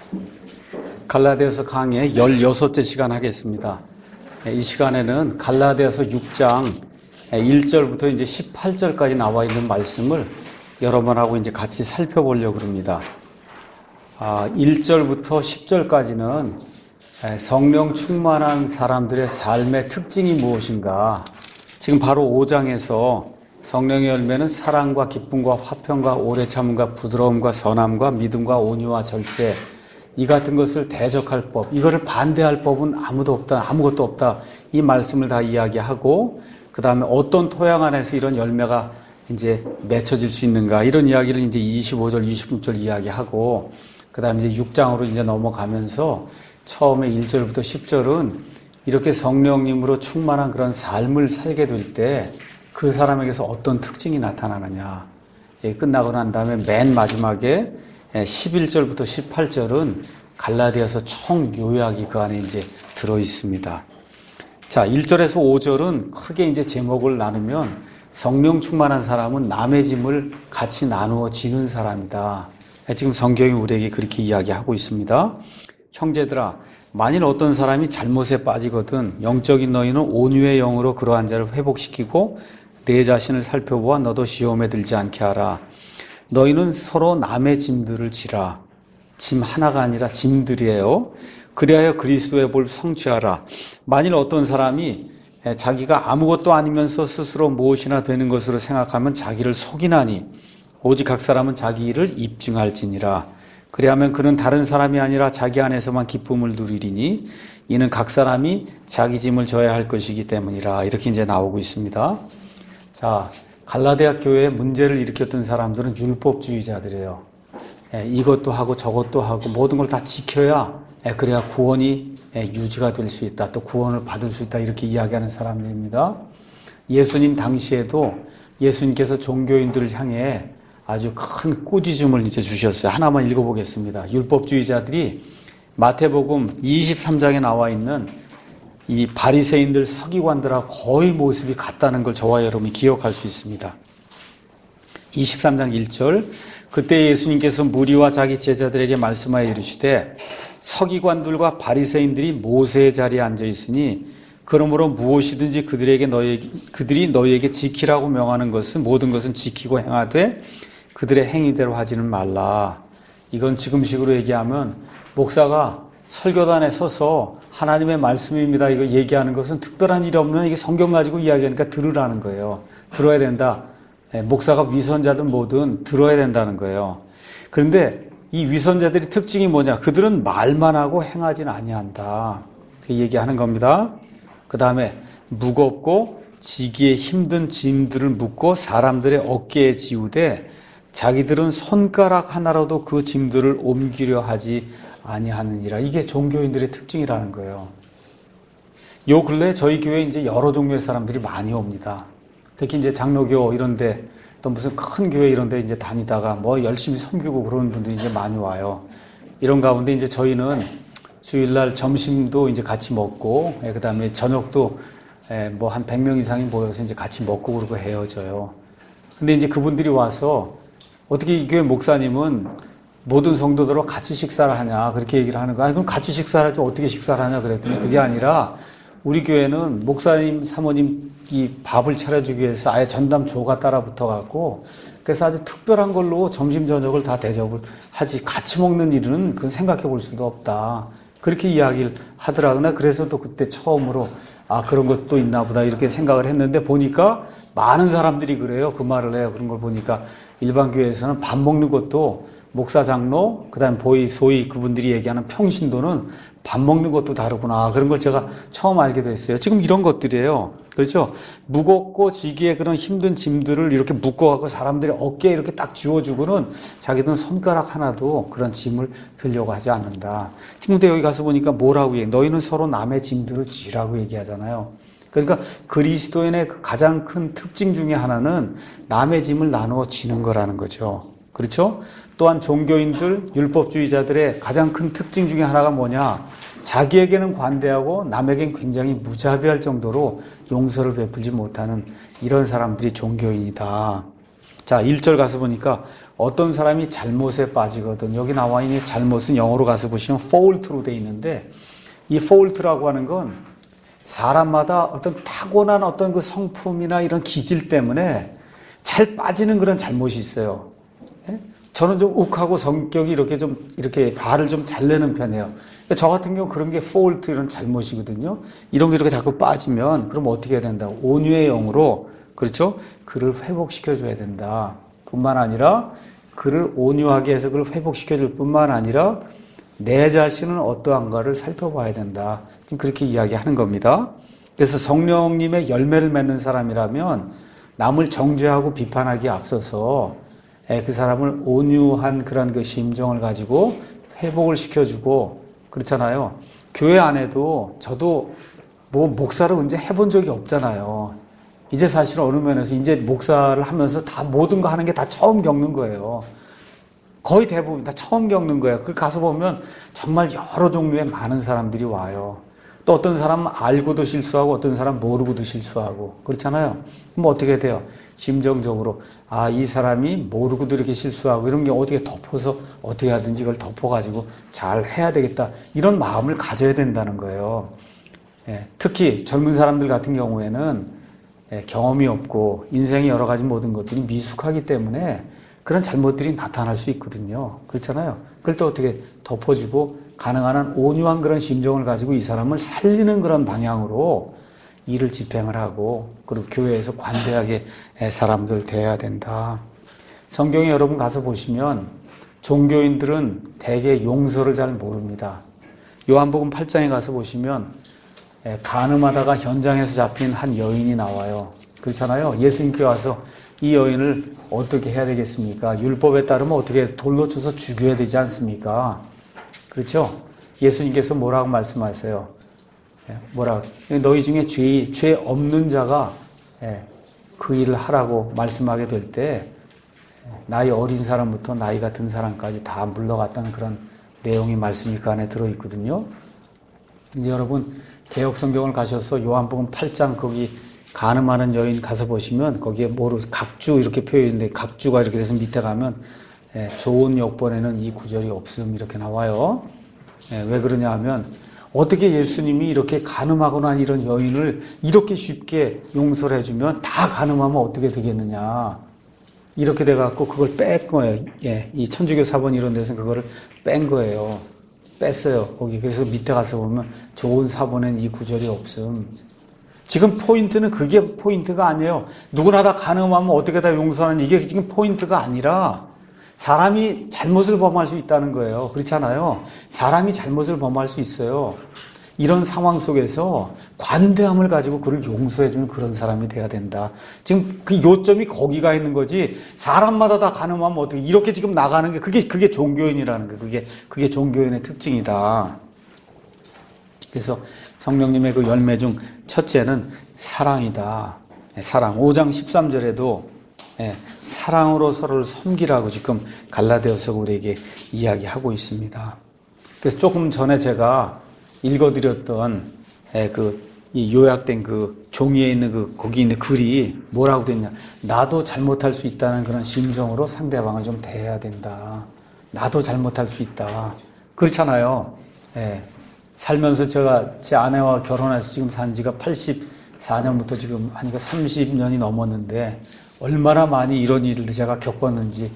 갈라디아서 강의 16째 시간 하겠습니다. 이 시간에는 갈라디아서 6장 1절부터 이제 18절까지 나와 있는 말씀을 여러분하고 이제 같이 살펴보려고 합니다. 1절부터 10절까지는 성령 충만한 사람들의 삶의 특징이 무엇인가, 지금 바로 5장에서 성령의 열매는 사랑과 기쁨과 화평과 오래 참음과 부드러움과 선함과 믿음과 온유와 절제, 이 같은 것을 대적할 법, 이거를 반대할 법은 아무것도 없다. 이 말씀을 다 이야기하고, 그 다음에 어떤 토양 안에서 이런 열매가 이제 맺혀질 수 있는가, 이런 이야기를 이제 25절, 26절 이야기하고, 그 다음에 이제 6장으로 이제 넘어가면서 처음에 1절부터 10절은 이렇게 성령님으로 충만한 그런 삶을 살게 될 때 그 사람에게서 어떤 특징이 나타나느냐. 끝나고 난 다음에 맨 마지막에 11절부터 18절은 갈라디아서 총 요약이 그 안에 이제 들어 있습니다. 자, 1절에서 5절은 크게 이제 제목을 나누면 성령 충만한 사람은 남의 짐을 같이 나누어 지는 사람이다. 지금 성경이 우리에게 그렇게 이야기하고 있습니다. 형제들아, 만일 어떤 사람이 잘못에 빠지거든 영적인 너희는 온유의 영으로 그러한 자를 회복시키고 내 자신을 살펴보아 너도 시험에 들지 않게 하라. 너희는 서로 남의 짐들을 지라. 짐 하나가 아니라 짐들이에요. 그리하여 그리스도의 볼 성취하라. 만일 어떤 사람이 자기가 아무것도 아니면서 스스로 무엇이나 되는 것으로 생각하면 자기를 속이나니 오직 각 사람은 자기 일을 입증할지니라. 그리하면 그는 다른 사람이 아니라 자기 안에서만 기쁨을 누리리니 이는 각 사람이 자기 짐을 져야 할 것이기 때문이라. 이렇게 이제 나오고 있습니다. 자, 갈라디아 교회에 문제를 일으켰던 사람들은 율법주의자들이에요. 이것도 하고 저것도 하고 모든 걸 다 지켜야 그래야 구원이 유지가 될 수 있다. 또 구원을 받을 수 있다. 이렇게 이야기하는 사람들입니다. 예수님 당시에도 예수님께서 종교인들을 향해 아주 큰 꾸짖음을 이제 주셨어요. 하나만 읽어보겠습니다. 율법주의자들이 마태복음 23장에 나와 있는 이 바리새인들 서기관들하고 거의 모습이 같다는 걸 저와 여러분이 기억할 수 있습니다. 23장 1절, 그때 예수님께서 무리와 자기 제자들에게 말씀하여 이르시되 서기관들과 바리새인들이 모세의 자리에 앉아 있으니 그러므로 무엇이든지 그들이 너희에게 지키라고 명하는 것은 모든 것은 지키고 행하되 그들의 행위대로 하지는 말라. 이건 지금식으로 얘기하면 목사가 설교단에 서서 하나님의 말씀입니다. 이거 얘기하는 것은 특별한 일이 없는, 이게 성경 가지고 이야기하니까 들으라는 거예요. 들어야 된다. 목사가 위선자든 뭐든 들어야 된다는 거예요. 그런데 이 위선자들의 특징이 뭐냐? 그들은 말만 하고 행하지는 아니한다. 그 얘기하는 겁니다. 그 다음에 무겁고 지기에 힘든 짐들을 묶고 사람들의 어깨에 지우되 자기들은 손가락 하나로도 그 짐들을 옮기려 하지 아니하느니라. 이게 종교인들의 특징이라는 거예요. 요 근래 저희 교회에 이제 여러 종류의 사람들이 많이 옵니다. 특히 이제 장로교 이런데 또 무슨 큰 교회 이런데 이제 다니다가 뭐 열심히 섬기고 그러는 분들이 이제 많이 와요. 이런 가운데 이제 저희는 주일날 점심도 이제 같이 먹고, 그 다음에 저녁도 뭐 한 100명 이상이 모여서 이제 같이 먹고 그러고 헤어져요. 근데 이제 그분들이 와서 어떻게 이 교회 목사님은 모든 성도들하고 같이 식사를 하냐, 그렇게 얘기를 하는 거야. 그럼 같이 식사를 하지 어떻게 식사를 하냐 그랬더니 그게 아니라 우리 교회는 목사님, 사모님 이 밥을 차려주기 위해서 아예 전담조가 따라 붙어갖고 그래서 아주 특별한 걸로 점심, 저녁을 다 대접을 하지 같이 먹는 일은 그건 생각해 볼 수도 없다. 그렇게 이야기를 하더라고요. 그래서 또 그때 처음으로 그런 것도 있나 보다 이렇게 생각을 했는데 보니까 많은 사람들이 그래요. 그 말을 해요. 그런 걸 보니까 일반 교회에서는 밥 먹는 것도 목사, 장로, 그 다음 소위 그분들이 얘기하는 평신도는 밥 먹는 것도 다르구나. 그런 걸 제가 처음 알게 됐어요. 지금 이런 것들이에요. 그렇죠? 무겁고 지기에 그런 힘든 짐들을 이렇게 묶어갖고 사람들이 어깨에 이렇게 딱 쥐어주고는 자기들은 손가락 하나도 그런 짐을 들려고 하지 않는다. 지금 근데 여기 가서 보니까 뭐라고 얘기해? 너희는 서로 남의 짐들을 지라고 얘기하잖아요. 그러니까 그리스도인의 가장 큰 특징 중에 하나는 남의 짐을 나누어 지는 거라는 거죠. 그렇죠? 또한 종교인들, 율법주의자들의 가장 큰 특징 중에 하나가 뭐냐? 자기에게는 관대하고 남에게는 굉장히 무자비할 정도로 용서를 베풀지 못하는 이런 사람들이 종교인이다. 자, 1절 가서 보니까 어떤 사람이 잘못에 빠지거든. 여기 나와 있는 잘못은 영어로 가서 보시면 fault로 돼 있는데, 이 fault라고 하는 건 사람마다 어떤 타고난 어떤 그 성품이나 이런 기질 때문에 잘 빠지는 그런 잘못이 있어요. 예? 저는 좀 욱하고 성격이 이렇게 화를 좀 잘 내는 편이에요. 저 같은 경우 그런 게 fault 이런 잘못이거든요. 이런 게 이렇게 자꾸 빠지면 그럼 어떻게 해야 된다? 온유의 영으로, 그렇죠? 그를 회복시켜줘야 된다. 뿐만 아니라 그를 온유하게 해서 그를 회복시켜줄 뿐만 아니라 내 자신은 어떠한가를 살펴봐야 된다. 지금 그렇게 이야기하는 겁니다. 그래서 성령님의 열매를 맺는 사람이라면 남을 정죄하고 비판하기에 앞서서 그 사람을 온유한 그런 그 심정을 가지고 회복을 시켜주고, 그렇잖아요. 교회 안에도 저도 뭐 목사를 언제 해본 적이 없잖아요. 이제 사실 어느 면에서 이제 목사를 하면서 다 모든 거 하는 게 다 처음 겪는 거예요. 거의 대부분 다 처음 겪는 거예요. 그 가서 보면 정말 여러 종류의 많은 사람들이 와요. 또 어떤 사람은 알고도 실수하고 어떤 사람은 모르고도 실수하고 그렇잖아요. 그럼 어떻게 돼요? 심정적으로 이 사람이 모르고도 이렇게 실수하고 이런 게 어떻게 덮어서 어떻게 하든지 이걸 덮어가지고 잘 해야 되겠다. 이런 마음을 가져야 된다는 거예요. 특히 젊은 사람들 같은 경우에는 경험이 없고 인생의 여러 가지 모든 것들이 미숙하기 때문에 그런 잘못들이 나타날 수 있거든요. 그렇잖아요. 그럴 때 어떻게 덮어주고 가능한 한 온유한 그런 심정을 가지고 이 사람을 살리는 그런 방향으로 일을 집행을 하고 그리고 교회에서 관대하게 사람들 대해야 된다. 성경에 여러분 가서 보시면 종교인들은 대개 용서를 잘 모릅니다. 요한복음 8장에 가서 보시면 간음하다가 현장에서 잡힌 한 여인이 나와요. 그렇잖아요. 예수님께 와서 이 여인을 어떻게 해야 되겠습니까? 율법에 따르면 어떻게 돌로 쳐서 죽여야 되지 않습니까? 그렇죠? 예수님께서 뭐라고 말씀하세요? 너희 중에 죄 없는 자가 그 일을 하라고 말씀하게 될 때 나이 어린 사람부터 나이가 든 사람까지 다 물러갔다는 그런 내용이 말씀이 그 안에 들어있거든요. 근데 여러분 개역 성경을 가셔서 요한복음 8장 거기 간음하는 여인 가서 보시면 거기에 각주 이렇게 표현인데 각주가 이렇게 돼서 밑에 가면 좋은 역본에는 이 구절이 없음 이렇게 나와요. 왜 그러냐 하면 어떻게 예수님이 이렇게 간음하거나 이런 여인을 이렇게 쉽게 용서를 해주면 다 간음하면 어떻게 되겠느냐. 이렇게 돼갖고 그걸 뺀 거예요. 이 천주교 사본 이런 데서 그거를 뺀 거예요. 뺐어요. 거기. 그래서 밑에 가서 보면 좋은 사본엔 이 구절이 없음. 지금 포인트는 그게 포인트가 아니에요. 누구나 다 간음하면 어떻게 다 용서하는 이게 지금 포인트가 아니라 사람이 잘못을 범할 수 있다는 거예요. 그렇잖아요. 사람이 잘못을 범할 수 있어요. 이런 상황 속에서 관대함을 가지고 그를 용서해주는 그런 사람이 돼야 된다. 지금 그 요점이 거기가 있는 거지. 사람마다 다 간음하면 어떻게 이렇게 지금 나가는 게 그게 종교인이라는 거예요. 그게 종교인의 특징이다. 그래서 성령님의 그 열매 중 첫째는 사랑이다. 사랑. 5장 13절에도 사랑으로 서로를 섬기라고 지금 갈라디아서 우리에게 이야기하고 있습니다. 그래서 조금 전에 제가 읽어드렸던 이 요약된 그 종이에 있는 거기 있는 글이 뭐라고 됐냐. 나도 잘못할 수 있다는 그런 심정으로 상대방을 좀 대해야 된다. 나도 잘못할 수 있다. 그렇잖아요. 살면서 제가 제 아내와 결혼해서 지금 산 지가 84년부터 지금 하니까 30년이 넘었는데 얼마나 많이 이런 일을 제가 겪었는지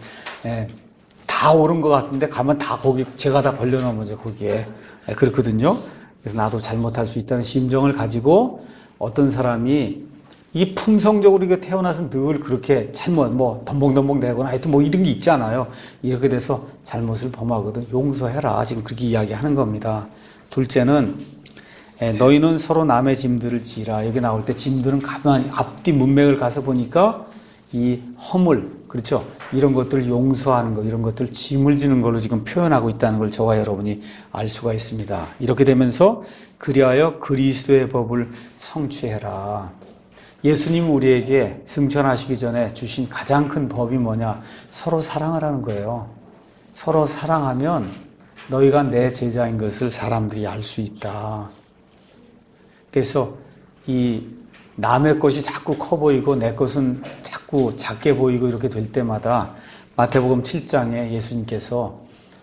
다 옳은 것 같은데 가면 다 거기 제가 다 걸려 넘어져 거기에 그렇거든요. 그래서 나도 잘못할 수 있다는 심정을 가지고 어떤 사람이 이 품성적으로 이게 태어나서 늘 그렇게 잘못 덤벙덤벙 대거나 하여튼 이런 게 있잖아요. 이렇게 돼서 잘못을 범하거든 용서해라. 지금 그렇게 이야기하는 겁니다. 둘째는 너희는 서로 남의 짐들을 지라. 여기 나올 때 짐들은 가만히 앞뒤 문맥을 가서 보니까 이 허물, 그렇죠? 이런 것들을 용서하는 것, 이런 것들 짐을 지는 걸로 지금 표현하고 있다는 걸 저와 여러분이 알 수가 있습니다. 이렇게 되면서 그리하여 그리스도의 법을 성취해라. 예수님 우리에게 승천하시기 전에 주신 가장 큰 법이 뭐냐? 서로 사랑하라는 거예요. 서로 사랑하면 너희가 내 제자인 것을 사람들이 알 수 있다. 그래서 이 남의 것이 자꾸 커 보이고 내 것은 자꾸 작게 보이고 이렇게 될 때마다 마태복음 7장에 예수님께서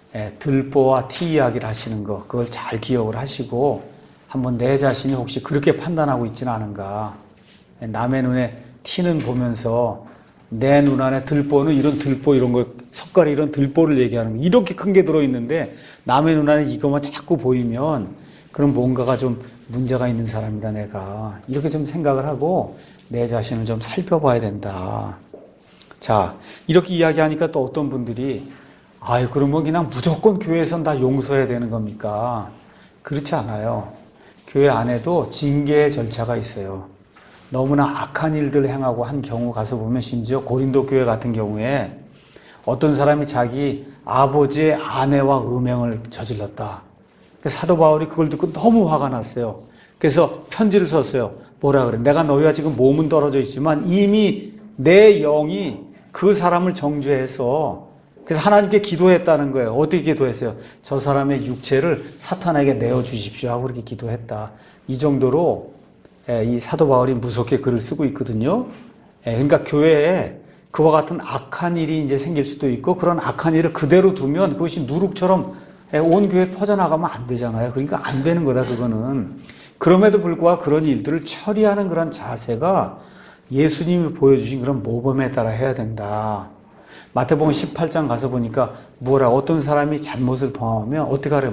들보와 티 이야기를 하시는 거, 그걸 잘 기억을 하시고 한번 내 자신이 혹시 그렇게 판단하고 있지는 않은가. 남의 눈에 티는 보면서 내 눈 안에 들보는 이런 들보 이런 거 석가리 이런 들보를 얘기하는 거, 이렇게 큰 게 들어있는데 남의 눈 안에 이것만 자꾸 보이면 그럼 뭔가가 좀 문제가 있는 사람이다 내가. 이렇게 좀 생각을 하고 내 자신을 좀 살펴봐야 된다. 자, 이렇게 이야기하니까 또 어떤 분들이 아유, 그러면 그냥 무조건 교회에선 다 용서해야 되는 겁니까? 그렇지 않아요. 교회 안에도 징계의 절차가 있어요. 너무나 악한 일들을 행하고 한 경우 가서 보면 심지어 고린도 교회 같은 경우에 어떤 사람이 자기 아버지의 아내와 음행을 저질렀다. 그래서 사도 바울이 그걸 듣고 너무 화가 났어요. 그래서 편지를 썼어요. 뭐라 그래? 내가 너희와 지금 몸은 떨어져 있지만 이미 내 영이 그 사람을 정죄해서 그래서 하나님께 기도했다는 거예요. 어떻게 기도했어요? 저 사람의 육체를 사탄에게 내어주십시오 하고 그렇게 기도했다. 이 정도로 이 사도 바울이 무섭게 글을 쓰고 있거든요. 그러니까 교회에 그와 같은 악한 일이 이제 생길 수도 있고 그런 악한 일을 그대로 두면 그것이 누룩처럼 온 교회에 퍼져나가면 안 되잖아요. 그러니까 안 되는 거다, 그거는. 그럼에도 불구하고 그런 일들을 처리하는 그런 자세가 예수님이 보여주신 그런 모범에 따라 해야 된다. 마태복음 18장 가서 보니까 뭐라 어떤 사람이 잘못을 범하면 어떻게 하래요?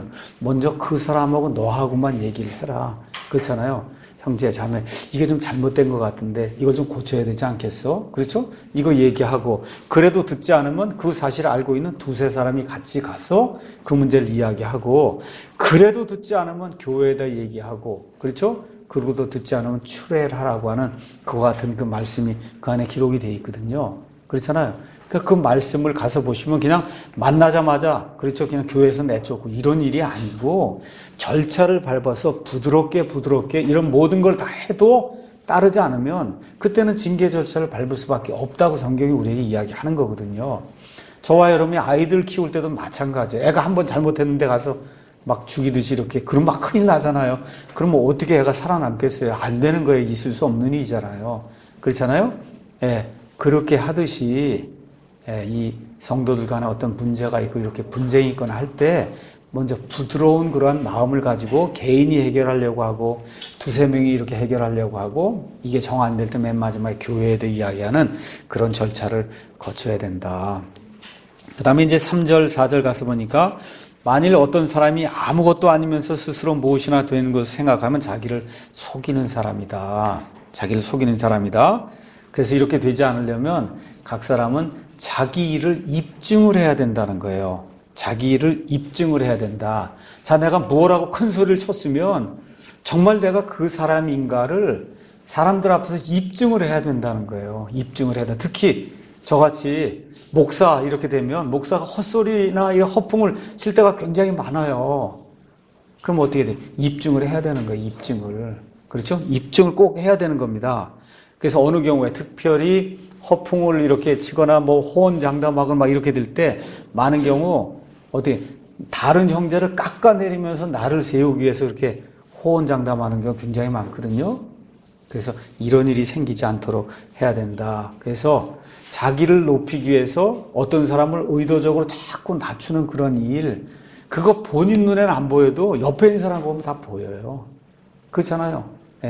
먼저 그 사람하고 너하고만 얘기를 해라. 그렇잖아요. 형제, 자매, 이게 좀 잘못된 것 같은데 이걸 좀 고쳐야 되지 않겠어? 그렇죠? 이거 얘기하고 그래도 듣지 않으면 그 사실을 알고 있는 두세 사람이 같이 가서 그 문제를 이야기하고 그래도 듣지 않으면 교회에다 얘기하고 그렇죠? 그러고도 듣지 않으면 추례를 하라고 하는 그와 같은 그 말씀이 그 안에 기록이 되어 있거든요. 그렇잖아요. 그 말씀을 가서 보시면 그냥 만나자마자 그렇죠. 그냥 교회에서 내쫓고 이런 일이 아니고 절차를 밟아서 부드럽게 이런 모든 걸 다 해도 따르지 않으면 그때는 징계 절차를 밟을 수밖에 없다고 성경이 우리에게 이야기하는 거거든요. 저와 여러분이 아이들 키울 때도 마찬가지예요. 애가 한번 잘못했는데 가서 막 죽이듯이 이렇게 그럼 막 큰일 나잖아요. 그럼 어떻게 애가 살아남겠어요? 안 되는 거에 있을 수 없는 일이잖아요. 그렇잖아요. 그렇게 하듯이 이 성도들 간에 어떤 문제가 있고 이렇게 분쟁이 있거나 할 때 먼저 부드러운 그러한 마음을 가지고 개인이 해결하려고 하고 두세 명이 이렇게 해결하려고 하고 이게 정 안 될 때 맨 마지막에 교회에 대해 이야기하는 그런 절차를 거쳐야 된다. 그 다음에 이제 3절, 4절 가서 보니까 만일 어떤 사람이 아무것도 아니면서 스스로 무엇이나 되는 것을 생각하면 자기를 속이는 사람이다. 자기를 속이는 사람이다. 그래서 이렇게 되지 않으려면 각 사람은 자기 일을 입증을 해야 된다는 거예요. 자기 일을 입증을 해야 된다. 자, 내가 뭐라고 큰 소리를 쳤으면 정말 내가 그 사람인가를 사람들 앞에서 입증을 해야 된다는 거예요. 입증을 해야 된다. 특히 저같이 목사 이렇게 되면 목사가 헛소리나 이 허풍을 칠 때가 굉장히 많아요. 그럼 어떻게 돼? 입증을 해야 되는 거예요. 입증을. 그렇죠? 입증을 꼭 해야 되는 겁니다. 그래서 어느 경우에 특별히 허풍을 이렇게 치거나 뭐 호언장담하거나 막 이렇게 될 때 많은 경우 어떻게 다른 형제를 깎아내리면서 나를 세우기 위해서 이렇게 호언장담하는 경우 굉장히 많거든요. 그래서 이런 일이 생기지 않도록 해야 된다. 그래서 자기를 높이기 위해서 어떤 사람을 의도적으로 자꾸 낮추는 그런 일, 그거 본인 눈에는 안 보여도 옆에 있는 사람 보면 다 보여요. 그렇잖아요.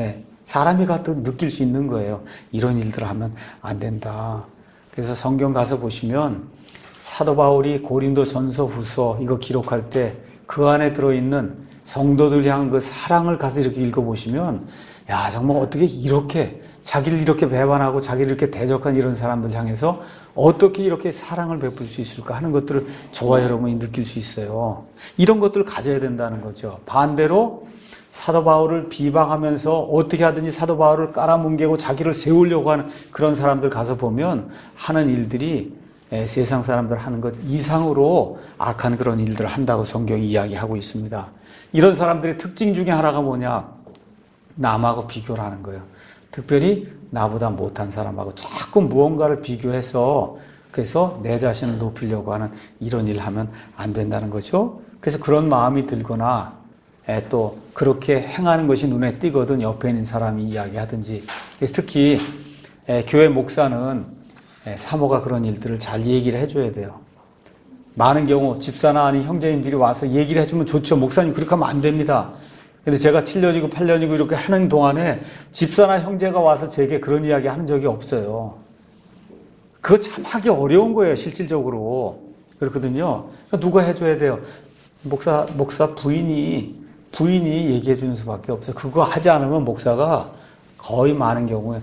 사람이 가도 느낄 수 있는 거예요. 이런 일들을 하면 안 된다. 그래서 성경 가서 보시면 사도 바울이 고린도 전서 후서 이거 기록할 때 그 안에 들어있는 성도들 향한 그 사랑을 가서 이렇게 읽어보시면 야, 정말 어떻게 이렇게 자기를 이렇게 배반하고 자기를 이렇게 대적한 이런 사람들 향해서 어떻게 이렇게 사랑을 베풀 수 있을까 하는 것들을 저와 여러분이 느낄 수 있어요. 이런 것들을 가져야 된다는 거죠. 반대로 사도 바울을 비방하면서 어떻게 하든지 사도 바울을 깔아뭉개고 자기를 세우려고 하는 그런 사람들 가서 보면 하는 일들이 세상 사람들 하는 것 이상으로 악한 그런 일들을 한다고 성경이 이야기하고 있습니다. 이런 사람들의 특징 중에 하나가 뭐냐? 남하고 비교를 하는 거예요. 특별히 나보다 못한 사람하고 자꾸 무언가를 비교해서 그래서 내 자신을 높이려고 하는 이런 일을 하면 안 된다는 거죠. 그래서 그런 마음이 들거나 또 그렇게 행하는 것이 눈에 띄거든 옆에 있는 사람이 이야기하든지. 그래서 특히 교회 목사는 사모가 그런 일들을 잘 얘기를 해줘야 돼요. 많은 경우 집사나 아닌 형제님들이 와서 얘기를 해주면 좋죠. 목사님 그렇게 하면 안 됩니다. 근데 제가 7년이고 8년이고 이렇게 하는 동안에 집사나 형제가 와서 제게 그런 이야기 하는 적이 없어요. 그거 참 하기 어려운 거예요, 실질적으로. 그렇거든요. 그러니까 누가 해줘야 돼요? 목사 부인이 얘기해 주는 수밖에 없어요. 그거 하지 않으면 목사가 거의 많은 경우에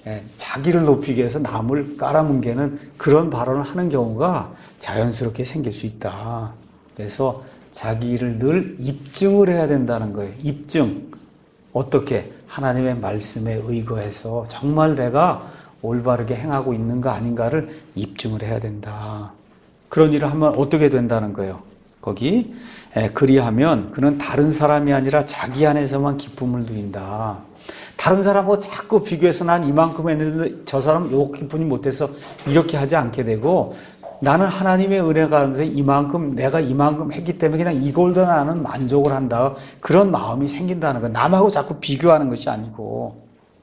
자기를 높이기 위해서 남을 깔아뭉개는 그런 발언을 하는 경우가 자연스럽게 생길 수 있다. 그래서 자기 일을 늘 입증을 해야 된다는 거예요. 입증. 어떻게? 하나님의 말씀에 의거해서 정말 내가 올바르게 행하고 있는가 아닌가를 입증을 해야 된다. 그런 일을 하면 어떻게 된다는 거예요? 거기 그리하면 그는 다른 사람이 아니라 자기 안에서만 기쁨을 누린다. 다른 사람하고 자꾸 비교해서 난 이만큼 했는데 저 사람은 요 기쁨이 못해서 이렇게 하지 않게 되고 나는 하나님의 은혜 가운데 내가 이만큼 했기 때문에 그냥 이걸로 나는 만족을 한다. 그런 마음이 생긴다는 거예요. 남하고 자꾸 비교하는 것이 아니고.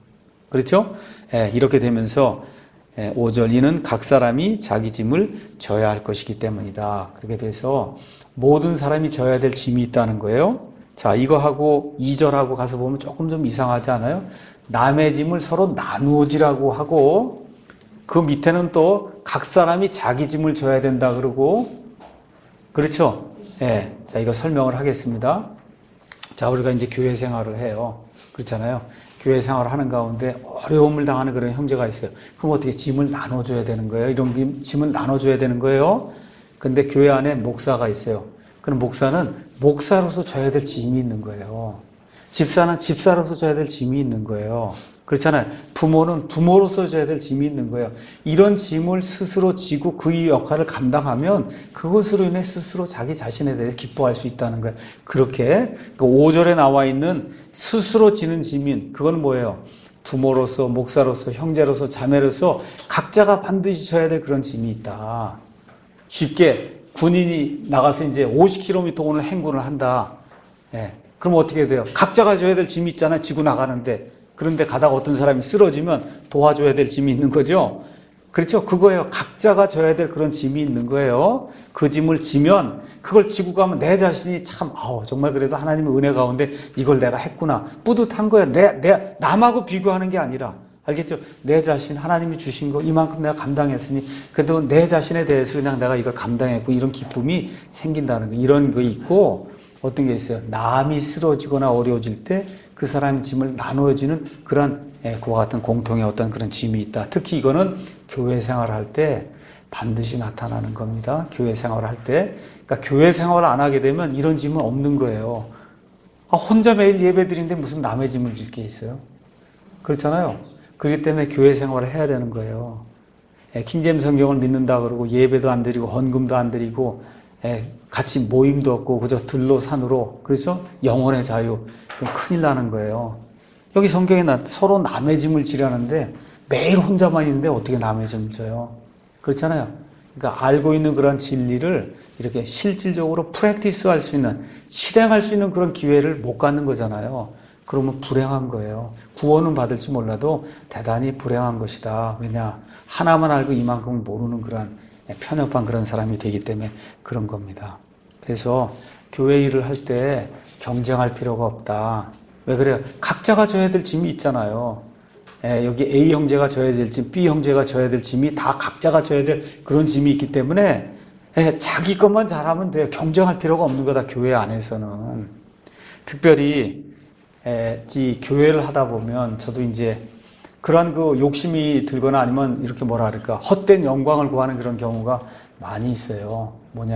그렇죠? 이렇게 되면서 5절 이는 각 사람이 자기 짐을 져야 할 것이기 때문이다. 그렇게 돼서 모든 사람이 져야 될 짐이 있다는 거예요. 자, 이거하고 2절하고 가서 보면 조금 좀 이상하지 않아요? 남의 짐을 서로 나누어지라고 하고 그 밑에는 또 각 사람이 자기 짐을 져야 된다 그러고 그렇죠? 자, 이거 설명을 하겠습니다. 자, 우리가 이제 교회 생활을 해요. 그렇잖아요. 교회 생활을 하는 가운데 어려움을 당하는 그런 형제가 있어요. 그럼 어떻게 짐을 나눠줘야 되는 거예요? 이런 짐을 나눠줘야 되는 거예요? 근데 교회 안에 목사가 있어요. 그럼 목사는 목사로서 져야 될 짐이 있는 거예요. 집사는 집사로서 져야 될 짐이 있는 거예요. 그렇잖아요. 부모는 부모로서 져야 될 짐이 있는 거예요. 이런 짐을 스스로 지고 그 역할을 감당하면 그것으로 인해 스스로 자기 자신에 대해 기뻐할 수 있다는 거예요. 그렇게 5절에 나와 있는 스스로 지는 짐인 그건 뭐예요? 부모로서 목사로서 형제로서 자매로서 각자가 반드시 져야 될 그런 짐이 있다. 쉽게 군인이 나가서 이제 50km 오늘 행군을 한다. 그럼 어떻게 돼요? 각자가 져야 될 짐이 있잖아요. 지고 나가는데. 그런데 가다가 어떤 사람이 쓰러지면 도와줘야 될 짐이 있는 거죠. 그렇죠? 그거예요. 각자가 져야 될 그런 짐이 있는 거예요. 그 짐을 지면 그걸 지고 가면 내 자신이 참 정말 그래도 하나님의 은혜 가운데 이걸 내가 했구나. 뿌듯한 거예요. 남하고 비교하는 게 아니라. 알겠죠? 내 자신 하나님이 주신 거 이만큼 내가 감당했으니 그래도 내 자신에 대해서 그냥 내가 이걸 감당했고 이런 기쁨이 생긴다는 거. 이런 거 있고 어떤 게 있어요? 남이 쓰러지거나 어려워질 때 그 사람의 짐을 나누어지는 그런 그와 같은 공통의 어떤 그런 짐이 있다. 특히 이거는 교회 생활을 할 때 반드시 나타나는 겁니다. 교회 생활을 할 때. 그러니까 교회 생활을 안 하게 되면 이런 짐은 없는 거예요. 혼자 매일 예배 드리는데 무슨 남의 짐을 질 게 있어요? 그렇잖아요. 그렇기 때문에 교회 생활을 해야 되는 거예요. 킹제임스 성경을 믿는다 그러고 예배도 안 드리고 헌금도 안 드리고 같이 모임도 없고 그저 들로 산으로 그렇죠? 영혼의 자유. 그럼 큰일 나는 거예요. 여기 성경에 서로 남의 짐을 지라는데 매일 혼자만 있는데 어떻게 남의 짐을 져요? 그렇잖아요. 그러니까 알고 있는 그런 진리를 이렇게 실질적으로 프랙티스할 수 있는 실행할 수 있는 그런 기회를 못 갖는 거잖아요. 그러면 불행한 거예요. 구원은 받을지 몰라도 대단히 불행한 것이다. 왜냐? 하나만 알고 이만큼 모르는 그런 편협한 그런 사람이 되기 때문에 그런 겁니다. 그래서 교회 일을 할 때 경쟁할 필요가 없다. 왜 그래요? 각자가 져야 될 짐이 있잖아요. 여기 A 형제가 져야 될 짐, B 형제가 져야 될 짐이 다 각자가 져야 될 그런 짐이 있기 때문에 자기 것만 잘하면 돼요. 경쟁할 필요가 없는 거다. 교회 안에서는. 특별히 이 교회를 하다 보면 저도 이제 그러한 그 욕심이 들거나 아니면 이렇게 뭐라 그럴까 헛된 영광을 구하는 그런 경우가 많이 있어요.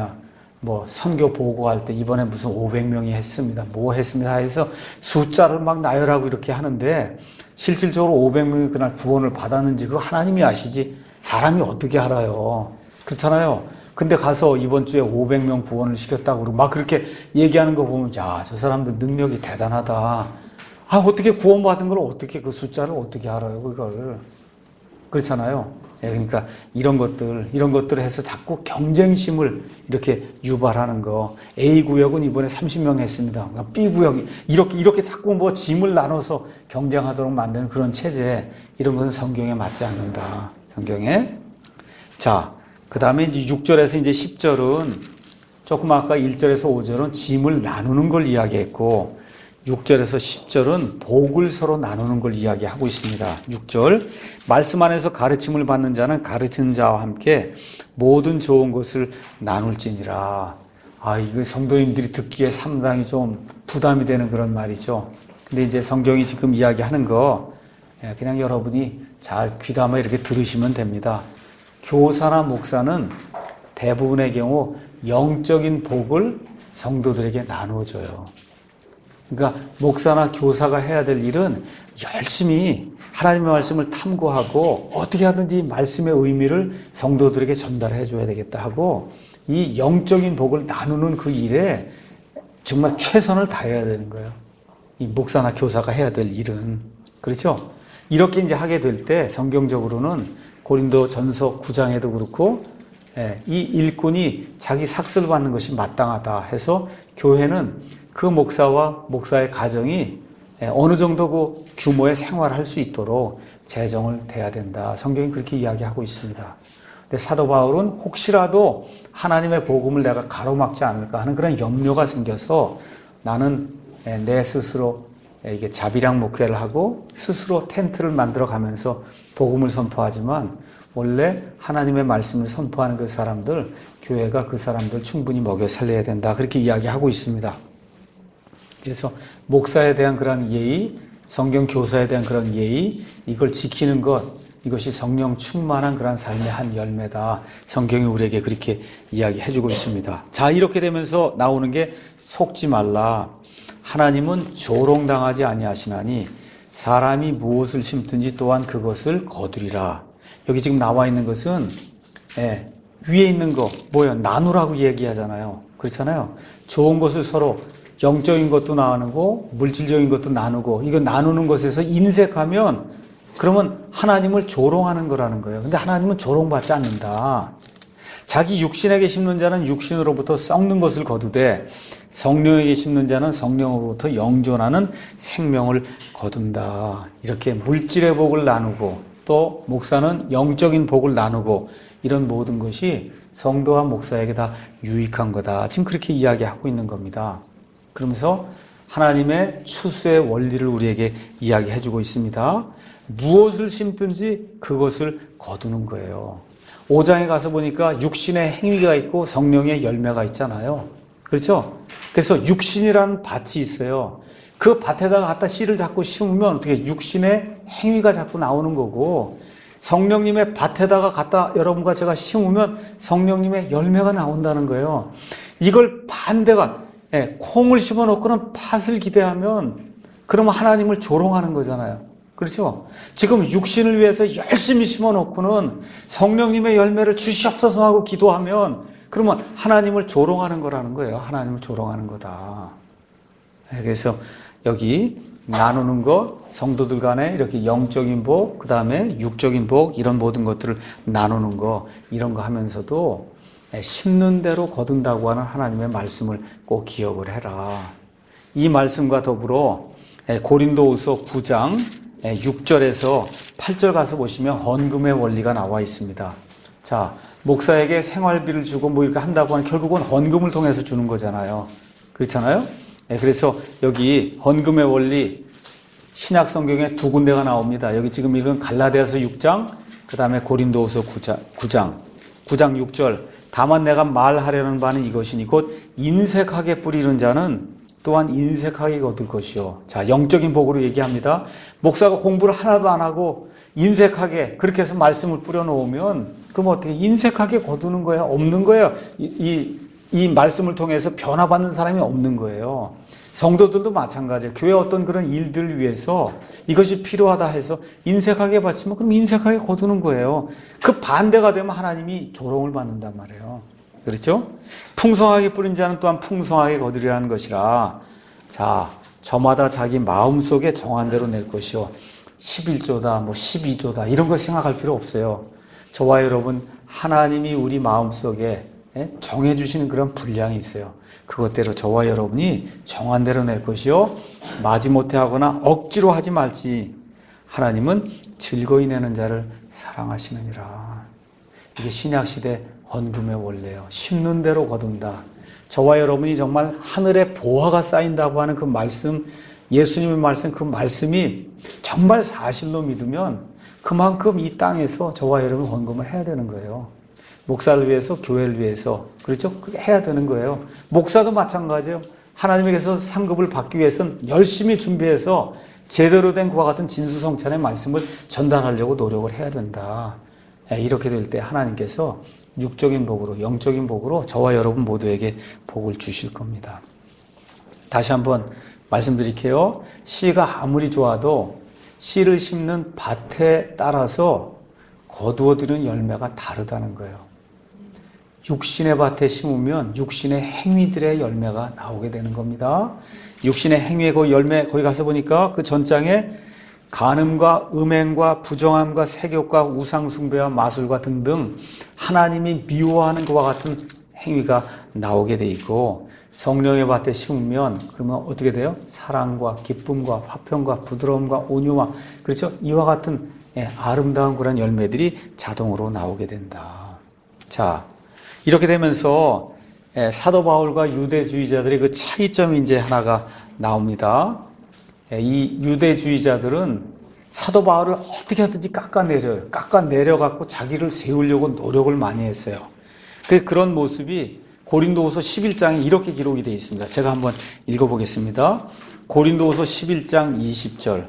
선교 보고할 때 이번에 무슨 500명이 했습니다. 뭐 했습니다. 해서 숫자를 막 나열하고 이렇게 하는데 실질적으로 500명이 그날 구원을 받았는지 그거 하나님이 아시지 사람이 어떻게 알아요. 그렇잖아요. 근데 가서 이번 주에 500명 구원을 시켰다고 그러고 막 그렇게 얘기하는 거 보면 야, 저 사람들 능력이 대단하다. 어떻게 구원받은 걸 어떻게 그 숫자를 어떻게 알아요, 그걸. 그렇잖아요. 그러니까 이런 것들을 해서 자꾸 경쟁심을 이렇게 유발하는 거. A 구역은 이번에 30명 했습니다. B 구역이 이렇게 자꾸 짐을 나눠서 경쟁하도록 만드는 그런 체제. 이런 것은 성경에 맞지 않는다. 성경에. 자, 그 다음에 이제 6절에서 이제 10절은 조금 아까 1절에서 5절은 짐을 나누는 걸 이야기했고 6절에서 10절은 복을 서로 나누는 걸 이야기하고 있습니다. 6절 말씀 안에서 가르침을 받는 자는 가르치는 자와 함께 모든 좋은 것을 나눌지니라. 이거 성도님들이 듣기에 상당히 좀 부담이 되는 그런 말이죠. 근데 이제 성경이 지금 이야기하는 거 그냥 여러분이 잘 귀담아 이렇게 들으시면 됩니다. 교사나 목사는 대부분의 경우 영적인 복을 성도들에게 나누어줘요. 그러니까 목사나 교사가 해야 될 일은 열심히 하나님의 말씀을 탐구하고 어떻게 하든지 말씀의 의미를 성도들에게 전달해 줘야 되겠다 하고 이 영적인 복을 나누는 그 일에 정말 최선을 다해야 되는 거예요. 이 목사나 교사가 해야 될 일은. 그렇죠? 이렇게 이제 하게 될 때 성경적으로는 고린도 전서 9장에도 그렇고 이 일꾼이 자기 삭슬을 받는 것이 마땅하다 해서 교회는 그 목사와 목사의 가정이 어느 정도 그 규모의 생활을 할 수 있도록 재정을 대야 된다. 성경이 그렇게 이야기하고 있습니다. 근데 사도 바울은 혹시라도 하나님의 복음을 내가 가로막지 않을까 하는 그런 염려가 생겨서 나는 내 스스로 이게 자비랑 목회를 하고 스스로 텐트를 만들어 가면서 복음을 선포하지만 원래 하나님의 말씀을 선포하는 그 사람들, 교회가 그 사람들 충분히 먹여 살려야 된다. 그렇게 이야기하고 있습니다. 그래서 목사에 대한 그런 예의, 성경 교사에 대한 그런 예의, 이걸 지키는 것, 이것이 성령 충만한 그런 삶의 한 열매다. 성경이 우리에게 그렇게 이야기해주고 있습니다. 자, 이렇게 되면서 나오는 게 속지 말라. 하나님은 조롱당하지 아니하시나니 사람이 무엇을 심든지 또한 그것을 거두리라. 여기 지금 나와 있는 것은 위에 있는 거 뭐예요? 나누라고 얘기하잖아요. 그렇잖아요. 좋은 것을 서로 영적인 것도 나누고 물질적인 것도 나누고 이거 나누는 것에서 인색하면 그러면 하나님을 조롱하는 거라는 거예요. 근데 하나님은 조롱받지 않는다. 자기 육신에게 심는 자는 육신으로부터 썩는 것을 거두되 성령에게 심는 자는 성령으로부터 영존하는 생명을 거둔다. 이렇게 물질의 복을 나누고 또 목사는 영적인 복을 나누고 이런 모든 것이 성도와 목사에게 다 유익한 거다. 지금 그렇게 이야기하고 있는 겁니다. 그러면서 하나님의 추수의 원리를 우리에게 이야기해 주고 있습니다. 무엇을 심든지 그것을 거두는 거예요. 5장에 가서 보니까 육신의 행위가 있고 성령의 열매가 있잖아요. 그렇죠? 그래서 육신이라는 밭이 있어요. 그 밭에다가 갖다 씨를 자꾸 심으면 어떻게 육신의 행위가 자꾸 나오는 거고 성령님의 밭에다가 갖다 여러분과 제가 심으면 성령님의 열매가 나온다는 거예요. 이걸 반대가 콩을 심어놓고는 팥을 기대하면 그러면 하나님을 조롱하는 거잖아요. 그렇죠? 지금 육신을 위해서 열심히 심어놓고는 성령님의 열매를 주시옵소서 하고 기도하면 그러면 하나님을 조롱하는 거라는 거예요. 하나님을 조롱하는 거다. 그래서 여기 나누는 것, 성도들 간에 이렇게 영적인 복, 그 다음에 육적인 복, 이런 모든 것들을 나누는 거, 이런 거 하면서도 심는 대로 거둔다고 하는 하나님의 말씀을 꼭 기억을 해라. 이 말씀과 더불어 고린도후서 9장 6절에서 8절 가서 보시면 헌금의 원리가 나와 있습니다. 자, 목사에게 생활비를 주고 뭐 이렇게 한다고 하면 결국은 헌금을 통해서 주는 거잖아요. 그렇잖아요? 그래서 여기 헌금의 원리 신약 성경에 두 군데가 나옵니다. 여기 지금 읽은 갈라디아서 6장, 그 다음에 고린도후서 9장 6절. 다만 내가 말하려는 바는 이것이니 곧 인색하게 뿌리는 자는 또한 인색하게 거둘 것이요. 자, 영적인 복으로 얘기합니다. 목사가 공부를 하나도 안 하고 인색하게 그렇게 해서 말씀을 뿌려놓으면 그럼 어떻게 인색하게 거두는 거예요? 없는 거예요. 이 말씀을 통해서 변화받는 사람이 없는 거예요. 성도들도 마찬가지예요. 교회 어떤 그런 일들을 위해서 이것이 필요하다 해서 인색하게 바치면 그럼 인색하게 거두는 거예요. 그 반대가 되면 하나님이 조롱을 받는단 말이에요. 그렇죠? 풍성하게 뿌린 자는 또한 풍성하게 거두리라는 것이라. 자, 저마다 자기 마음속에 정한 대로 낼 것이요. 11조다, 뭐 12조다 이런 거 생각할 필요 없어요. 저와 여러분 하나님이 우리 마음속에 정해주시는 그런 분량이 있어요. 그것대로 저와 여러분이 정한 대로 낼 것이요. 마지못해 하거나 억지로 하지 말지. 하나님은 즐거이 내는 자를 사랑하시느니라. 이게 신약시대 헌금의 원리예요. 심는 대로 거둔다. 저와 여러분이 정말 하늘에 보화가 쌓인다고 하는 그 말씀, 예수님의 말씀, 그 말씀이 정말 사실로 믿으면 그만큼 이 땅에서 저와 여러분 헌금을 해야 되는 거예요. 목사를 위해서, 교회를 위해서. 그렇죠? 그게 해야 되는 거예요. 목사도 마찬가지예요. 하나님에게서 상급을 받기 위해서는 열심히 준비해서 제대로 된 그와 같은 진수성찬의 말씀을 전달하려고 노력을 해야 된다. 이렇게 될 때 하나님께서 육적인 복으로, 영적인 복으로 저와 여러분 모두에게 복을 주실 겁니다. 다시 한번 말씀드릴게요. 씨가 아무리 좋아도 씨를 심는 밭에 따라서 거두어들이는 열매가 다르다는 거예요. 육신의 밭에 심으면 육신의 행위들의 열매가 나오게 되는 겁니다. 육신의 행위의 그 열매, 거기 가서 보니까 그 전장에 간음과 음행과 부정함과 세욕과 우상숭배와 마술과 등등 하나님이 미워하는 것과 같은 행위가 나오게 돼 있고, 성령의 밭에 심으면 그러면 어떻게 돼요? 사랑과 기쁨과 화평과 부드러움과 온유와, 그렇죠? 이와 같은 아름다운 그런 열매들이 자동으로 나오게 된다. 자, 이렇게 되면서 사도 바울과 유대주의자들의 그 차이점이 이제 하나가 나옵니다. 이 유대주의자들은 사도 바울을 어떻게 하든지 깎아내려요. 깎아내려갖고 자기를 세우려고 노력을 많이 했어요. 그런 모습이 고린도후서 11장에 이렇게 기록이 되어 있습니다. 제가 한번 읽어보겠습니다. 고린도후서 11장 20절.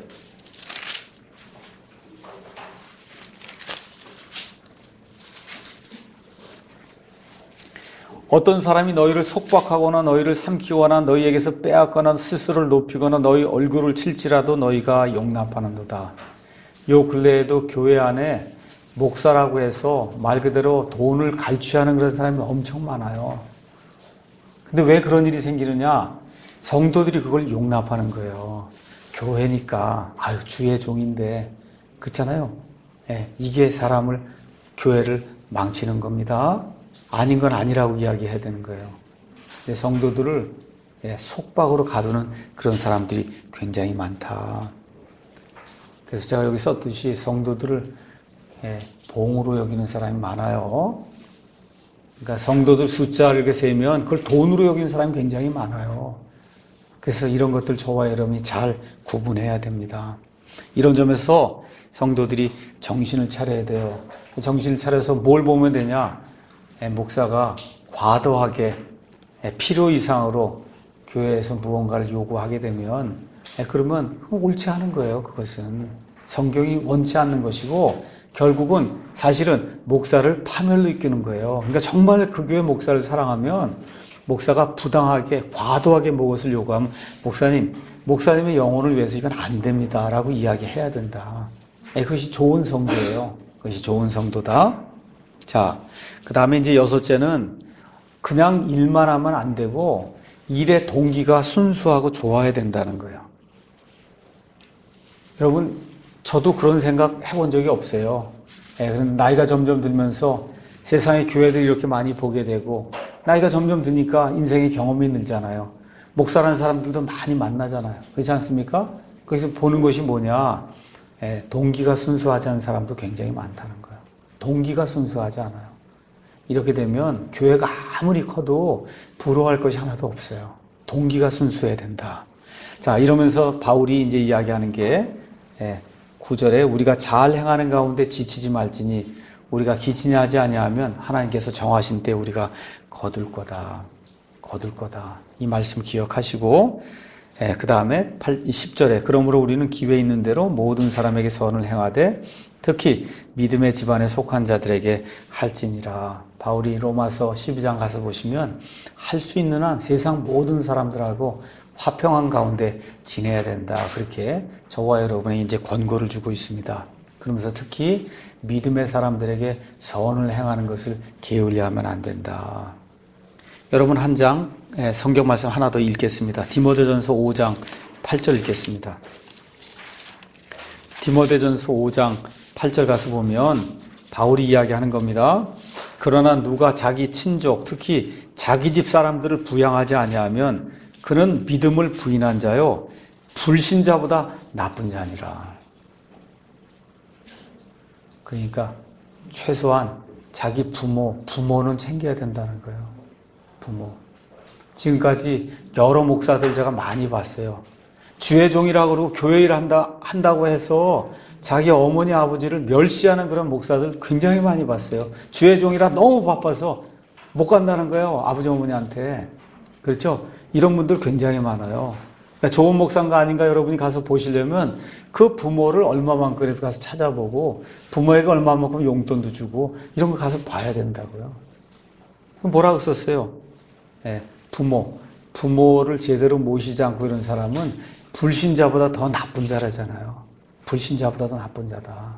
어떤 사람이 너희를 속박하거나 너희를 삼키거나 너희에게서 빼앗거나 스스로를 높이거나 너희 얼굴을 칠지라도 너희가 용납하는도다. 요 근래에도 교회 안에 목사라고 해서 말 그대로 돈을 갈취하는 그런 사람이 엄청 많아요. 근데 왜 그런 일이 생기느냐? 성도들이 그걸 용납하는 거예요. 교회니까 아유 주의 종인데, 그렇잖아요. 이게 사람을, 교회를 망치는 겁니다. 아닌 건 아니라고 이야기해야 되는 거예요. 성도들을 속박으로 가두는 그런 사람들이 굉장히 많다. 그래서 제가 여기 썼듯이 성도들을 봉으로 여기는 사람이 많아요. 그러니까 성도들 숫자를 이렇게 세면 그걸 돈으로 여기는 사람이 굉장히 많아요. 그래서 이런 것들 저와 여러분이 잘 구분해야 됩니다. 이런 점에서 성도들이 정신을 차려야 돼요. 정신을 차려서 뭘 보면 되냐? 목사가 과도하게 필요 이상으로 교회에서 무언가를 요구하게 되면 그러면 옳지 않은 거예요. 그것은 성경이 원치 않는 것이고 결국은 사실은 목사를 파멸로 이끄는 거예요. 그러니까 정말 그 교회 목사를 사랑하면 목사가 부당하게 과도하게 무엇을 요구하면 목사님의 영혼을 위해서 이건 안 됩니다 라고 이야기해야 된다. 그것이 좋은 성도예요. 그것이 좋은 성도다. 자, 그 다음에 이제 여섯째는 그냥 일만 하면 안 되고 일의 동기가 순수하고 좋아야 된다는 거예요. 여러분, 저도 그런 생각 해본 적이 없어요. 나이가 점점 들면서 세상에 교회들이 이렇게 많이 보게 되고 나이가 점점 드니까 인생의 경험이 늘잖아요. 목사라는 사람들도 많이 만나잖아요. 그렇지 않습니까? 거기서 보는 것이 뭐냐? 동기가 순수하지 않은 사람도 굉장히 많다는 거예요. 동기가 순수하지 않아요. 이렇게 되면 교회가 아무리 커도 부러워할 것이 하나도 없어요. 동기가 순수해야 된다. 자, 이러면서 바울이 이제 이야기하는 게 9절에 우리가 잘 행하는 가운데 지치지 말지니 우리가 기치하지 아니하면 하나님께서 정하신 때 우리가 거둘 거다. 이 말씀 기억하시고 그 다음에 10절에 그러므로 우리는 기회 있는 대로 모든 사람에게 선을 행하되 특히 믿음의 집안에 속한 자들에게 할지니라. 바울이 로마서 12장 가서 보시면 할 수 있는 한 세상 모든 사람들하고 화평한 가운데 지내야 된다. 그렇게 저와 여러분에게 이제 권고를 주고 있습니다. 그러면서 특히 믿음의 사람들에게 선을 행하는 것을 게을리하면 안 된다. 여러분 한 장 성경 말씀 하나 더 읽겠습니다. 디모데전서 5장 8절 읽겠습니다. 디모데전서 5장 8절 가서 보면 바울이 이야기하는 겁니다. 그러나 누가 자기 친족, 특히 자기 집 사람들을 부양하지 아니하면 그는 믿음을 부인한 자요 불신자보다 나쁜 자니라. 그러니까 최소한 자기 부모는 챙겨야 된다는 거예요. 부모. 지금까지 여러 목사들 제가 많이 봤어요. 주의 종이라고 그러고 교회 일 한다고 해서 자기 어머니 아버지를 멸시하는 그런 목사들 굉장히 많이 봤어요. 주의 종이라 너무 바빠서 못 간다는 거예요. 아버지 어머니한테. 그렇죠? 이런 분들 굉장히 많아요. 그러니까 좋은 목사인가 아닌가 여러분이 가서 보시려면 그 부모를 얼마만큼이라도 가서 찾아보고 부모에게 얼마만큼 용돈도 주고 이런 거 가서 봐야 된다고요. 뭐라고 썼어요? 네, 부모를 제대로 모시지 않고 이런 사람은 불신자보다 더 나쁜 자라잖아요. 불신자보다 더 나쁜 자다.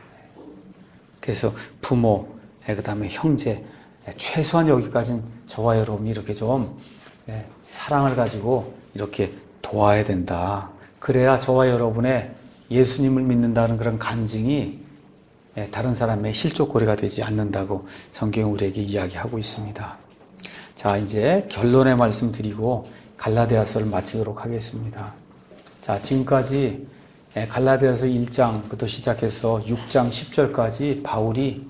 그래서 부모, 그 다음에 형제, 최소한 여기까지는 저와 여러분이 이렇게 좀 사랑을 가지고 이렇게 도와야 된다. 그래야 저와 여러분의 예수님을 믿는다는 그런 간증이 다른 사람의 실족거리가 되지 않는다고 성경이 우리에게 이야기하고 있습니다. 자, 이제 결론의 말씀 드리고 갈라디아서를 마치도록 하겠습니다. 자, 지금까지 갈라디아서 1장부터 시작해서 6장 10절까지 바울이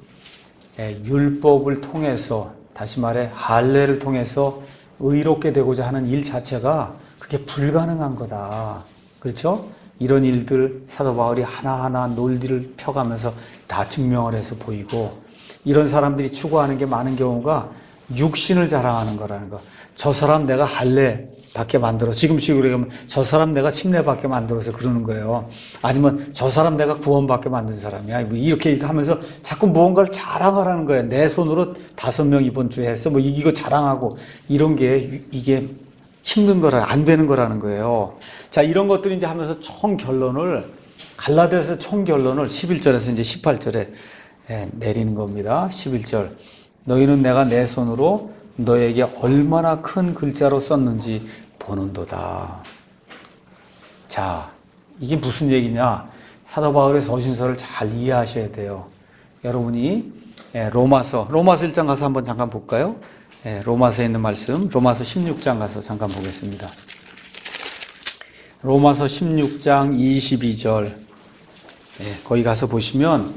율법을 통해서, 다시 말해 할례를 통해서 의롭게 되고자 하는 일 자체가 그게 불가능한 거다. 그렇죠? 이런 일들 사도 바울이 하나하나 논리를 펴가면서 다 증명을 해서 보이고, 이런 사람들이 추구하는 게 많은 경우가 육신을 자랑하는 거라는 거. 저 사람 내가 할례 받게 만들어. 지금식으로 얘기하면 저 사람 내가 침례 받게 만들어서 그러는 거예요. 아니면 저 사람 내가 구원 받게 만든 사람이야. 이렇게 하면서 자꾸 무언가를 자랑하라는 거예요. 내 손으로 5명 이번 주에 했어. 뭐 이거 자랑하고 이런 게 이게 힘든 거라 안 되는 거라는 거예요. 자, 이런 것들이 이제 하면서 총 결론을 갈라디아서 총 결론을 11절에서 이제 18절에 내리는 겁니다. 11절. 너희는 내가 내 손으로 너에게 얼마나 큰 글자로 썼는지 보는도다. 자, 이게 무슨 얘기냐? 사도 바울의 서신서를 잘 이해하셔야 돼요. 여러분이 로마서 1장 가서 한번 잠깐 볼까요? 로마서에 있는 말씀, 로마서 16장 가서 잠깐 보겠습니다. 로마서 16장 22절. 거기 가서 보시면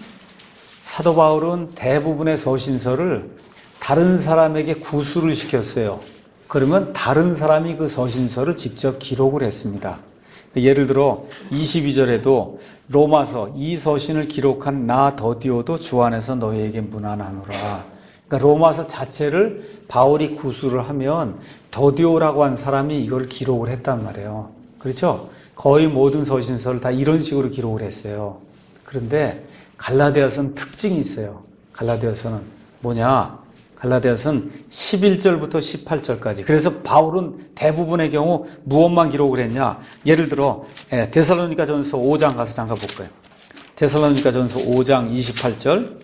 사도 바울은 대부분의 서신서를 다른 사람에게 구술을 시켰어요. 그러면 다른 사람이 그 서신서를 직접 기록을 했습니다. 예를 들어 22절에도 로마서 이 서신을 기록한 나 더디오도 주 안에서 너희에게 문안하노라. 그러니까 로마서 자체를 바울이 구술을 하면 더디오라고 한 사람이 이걸 기록을 했단 말이에요. 그렇죠? 거의 모든 서신서를 다 이런 식으로 기록을 했어요. 그런데 갈라디아서는 특징이 있어요. 갈라디아서는 뭐냐? 갈라디아서는 11절부터 18절까지. 그래서 바울은 대부분의 경우 무엇만 기록을 했냐? 예를 들어 데살로니가전서 5장 가서 잠깐 볼까요? 데살로니가전서 5장 28절.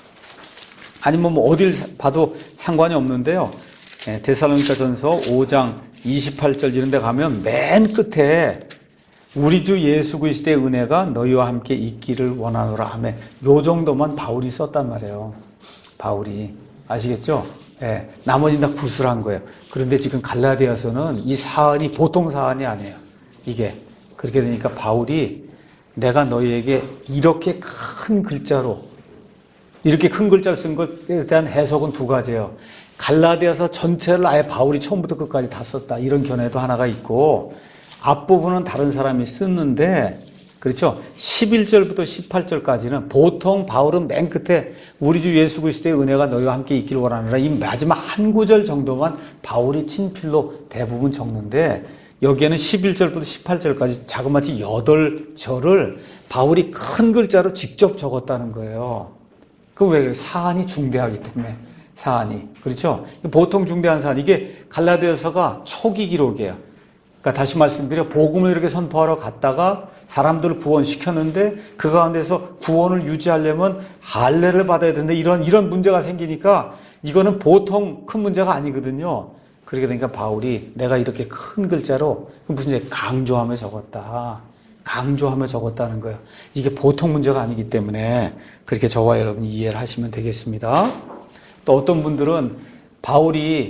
아니면 뭐 어딜 봐도 상관이 없는데요. 데살로니가전서 5장 28절 이런 데 가면 맨 끝에 우리 주 예수 그리스도의 은혜가 너희와 함께 있기를 원하노라 하며 요 정도만 바울이 썼단 말이에요. 바울이. 아시겠죠? 나머지는 다 구술한 거예요. 그런데 지금 갈라디아서는 이 사안이 보통 사안이 아니에요. 이게. 그렇게 되니까 바울이 내가 너희에게 이렇게 큰 글자로, 이렇게 큰 글자를 쓴 것에 대한 해석은 2가지예요. 갈라디아서 전체를 아예 바울이 처음부터 끝까지 다 썼다. 이런 견해도 하나가 있고, 앞부분은 다른 사람이 썼는데, 그렇죠? 11절부터 18절까지는 보통 바울은 맨 끝에 우리 주 예수 그리스도의 은혜가 너희와 함께 있기를 원하노라 이 마지막 한 구절 정도만 바울이 친필로 대부분 적는데 여기에는 11절부터 18절까지 자그마치 8절을 바울이 큰 글자로 직접 적었다는 거예요. 그 왜? 사안이 중대하기 때문에. 사안이. 그렇죠? 보통 중대한 사안. 이게 갈라디아서가 초기 기록이에요. 그러니까 다시 말씀드려 복음을 이렇게 선포하러 갔다가 사람들을 구원시켰는데 그 가운데서 구원을 유지하려면 할례를 받아야 되는데 이런 문제가 생기니까 이거는 보통 큰 문제가 아니거든요. 그렇게 되니까 바울이 내가 이렇게 큰 글자로 무슨 강조하며 적었다. 강조하며 적었다는 거예요. 이게 보통 문제가 아니기 때문에 그렇게 저와 여러분이 이해를 하시면 되겠습니다. 또 어떤 분들은 바울이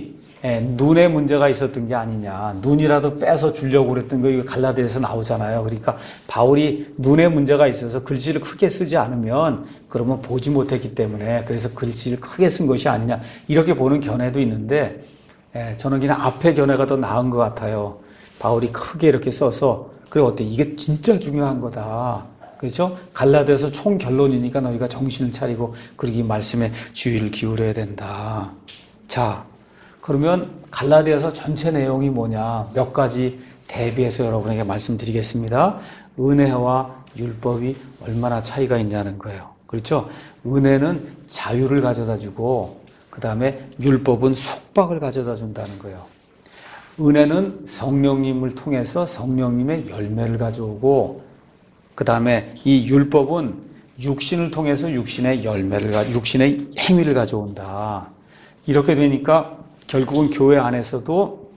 눈에 문제가 있었던 게 아니냐. 눈이라도 빼서 주려고 그랬던 거 이거 갈라디아에서 나오잖아요. 그러니까 바울이 눈에 문제가 있어서 글씨를 크게 쓰지 않으면 그러면 보지 못했기 때문에 그래서 글씨를 크게 쓴 것이 아니냐. 이렇게 보는 견해도 있는데 저는 그냥 앞에 견해가 더 나은 것 같아요. 바울이 크게 이렇게 써서 그래 어때? 이게 진짜 중요한 거다. 그렇죠? 갈라디아서 총 결론이니까 너희가 정신을 차리고 그러기 말씀에 주의를 기울여야 된다. 자, 그러면 갈라디아서 전체 내용이 뭐냐? 몇 가지 대비해서 여러분에게 말씀드리겠습니다. 은혜와 율법이 얼마나 차이가 있냐는 거예요. 그렇죠? 은혜는 자유를 가져다 주고 그 다음에 율법은 속박을 가져다 준다는 거예요. 은혜는 성령님을 통해서 성령님의 열매를 가져오고 그 다음에 이 율법은 육신을 통해서 육신의 육신의 행위를 가져온다. 이렇게 되니까 결국은 교회 안에서도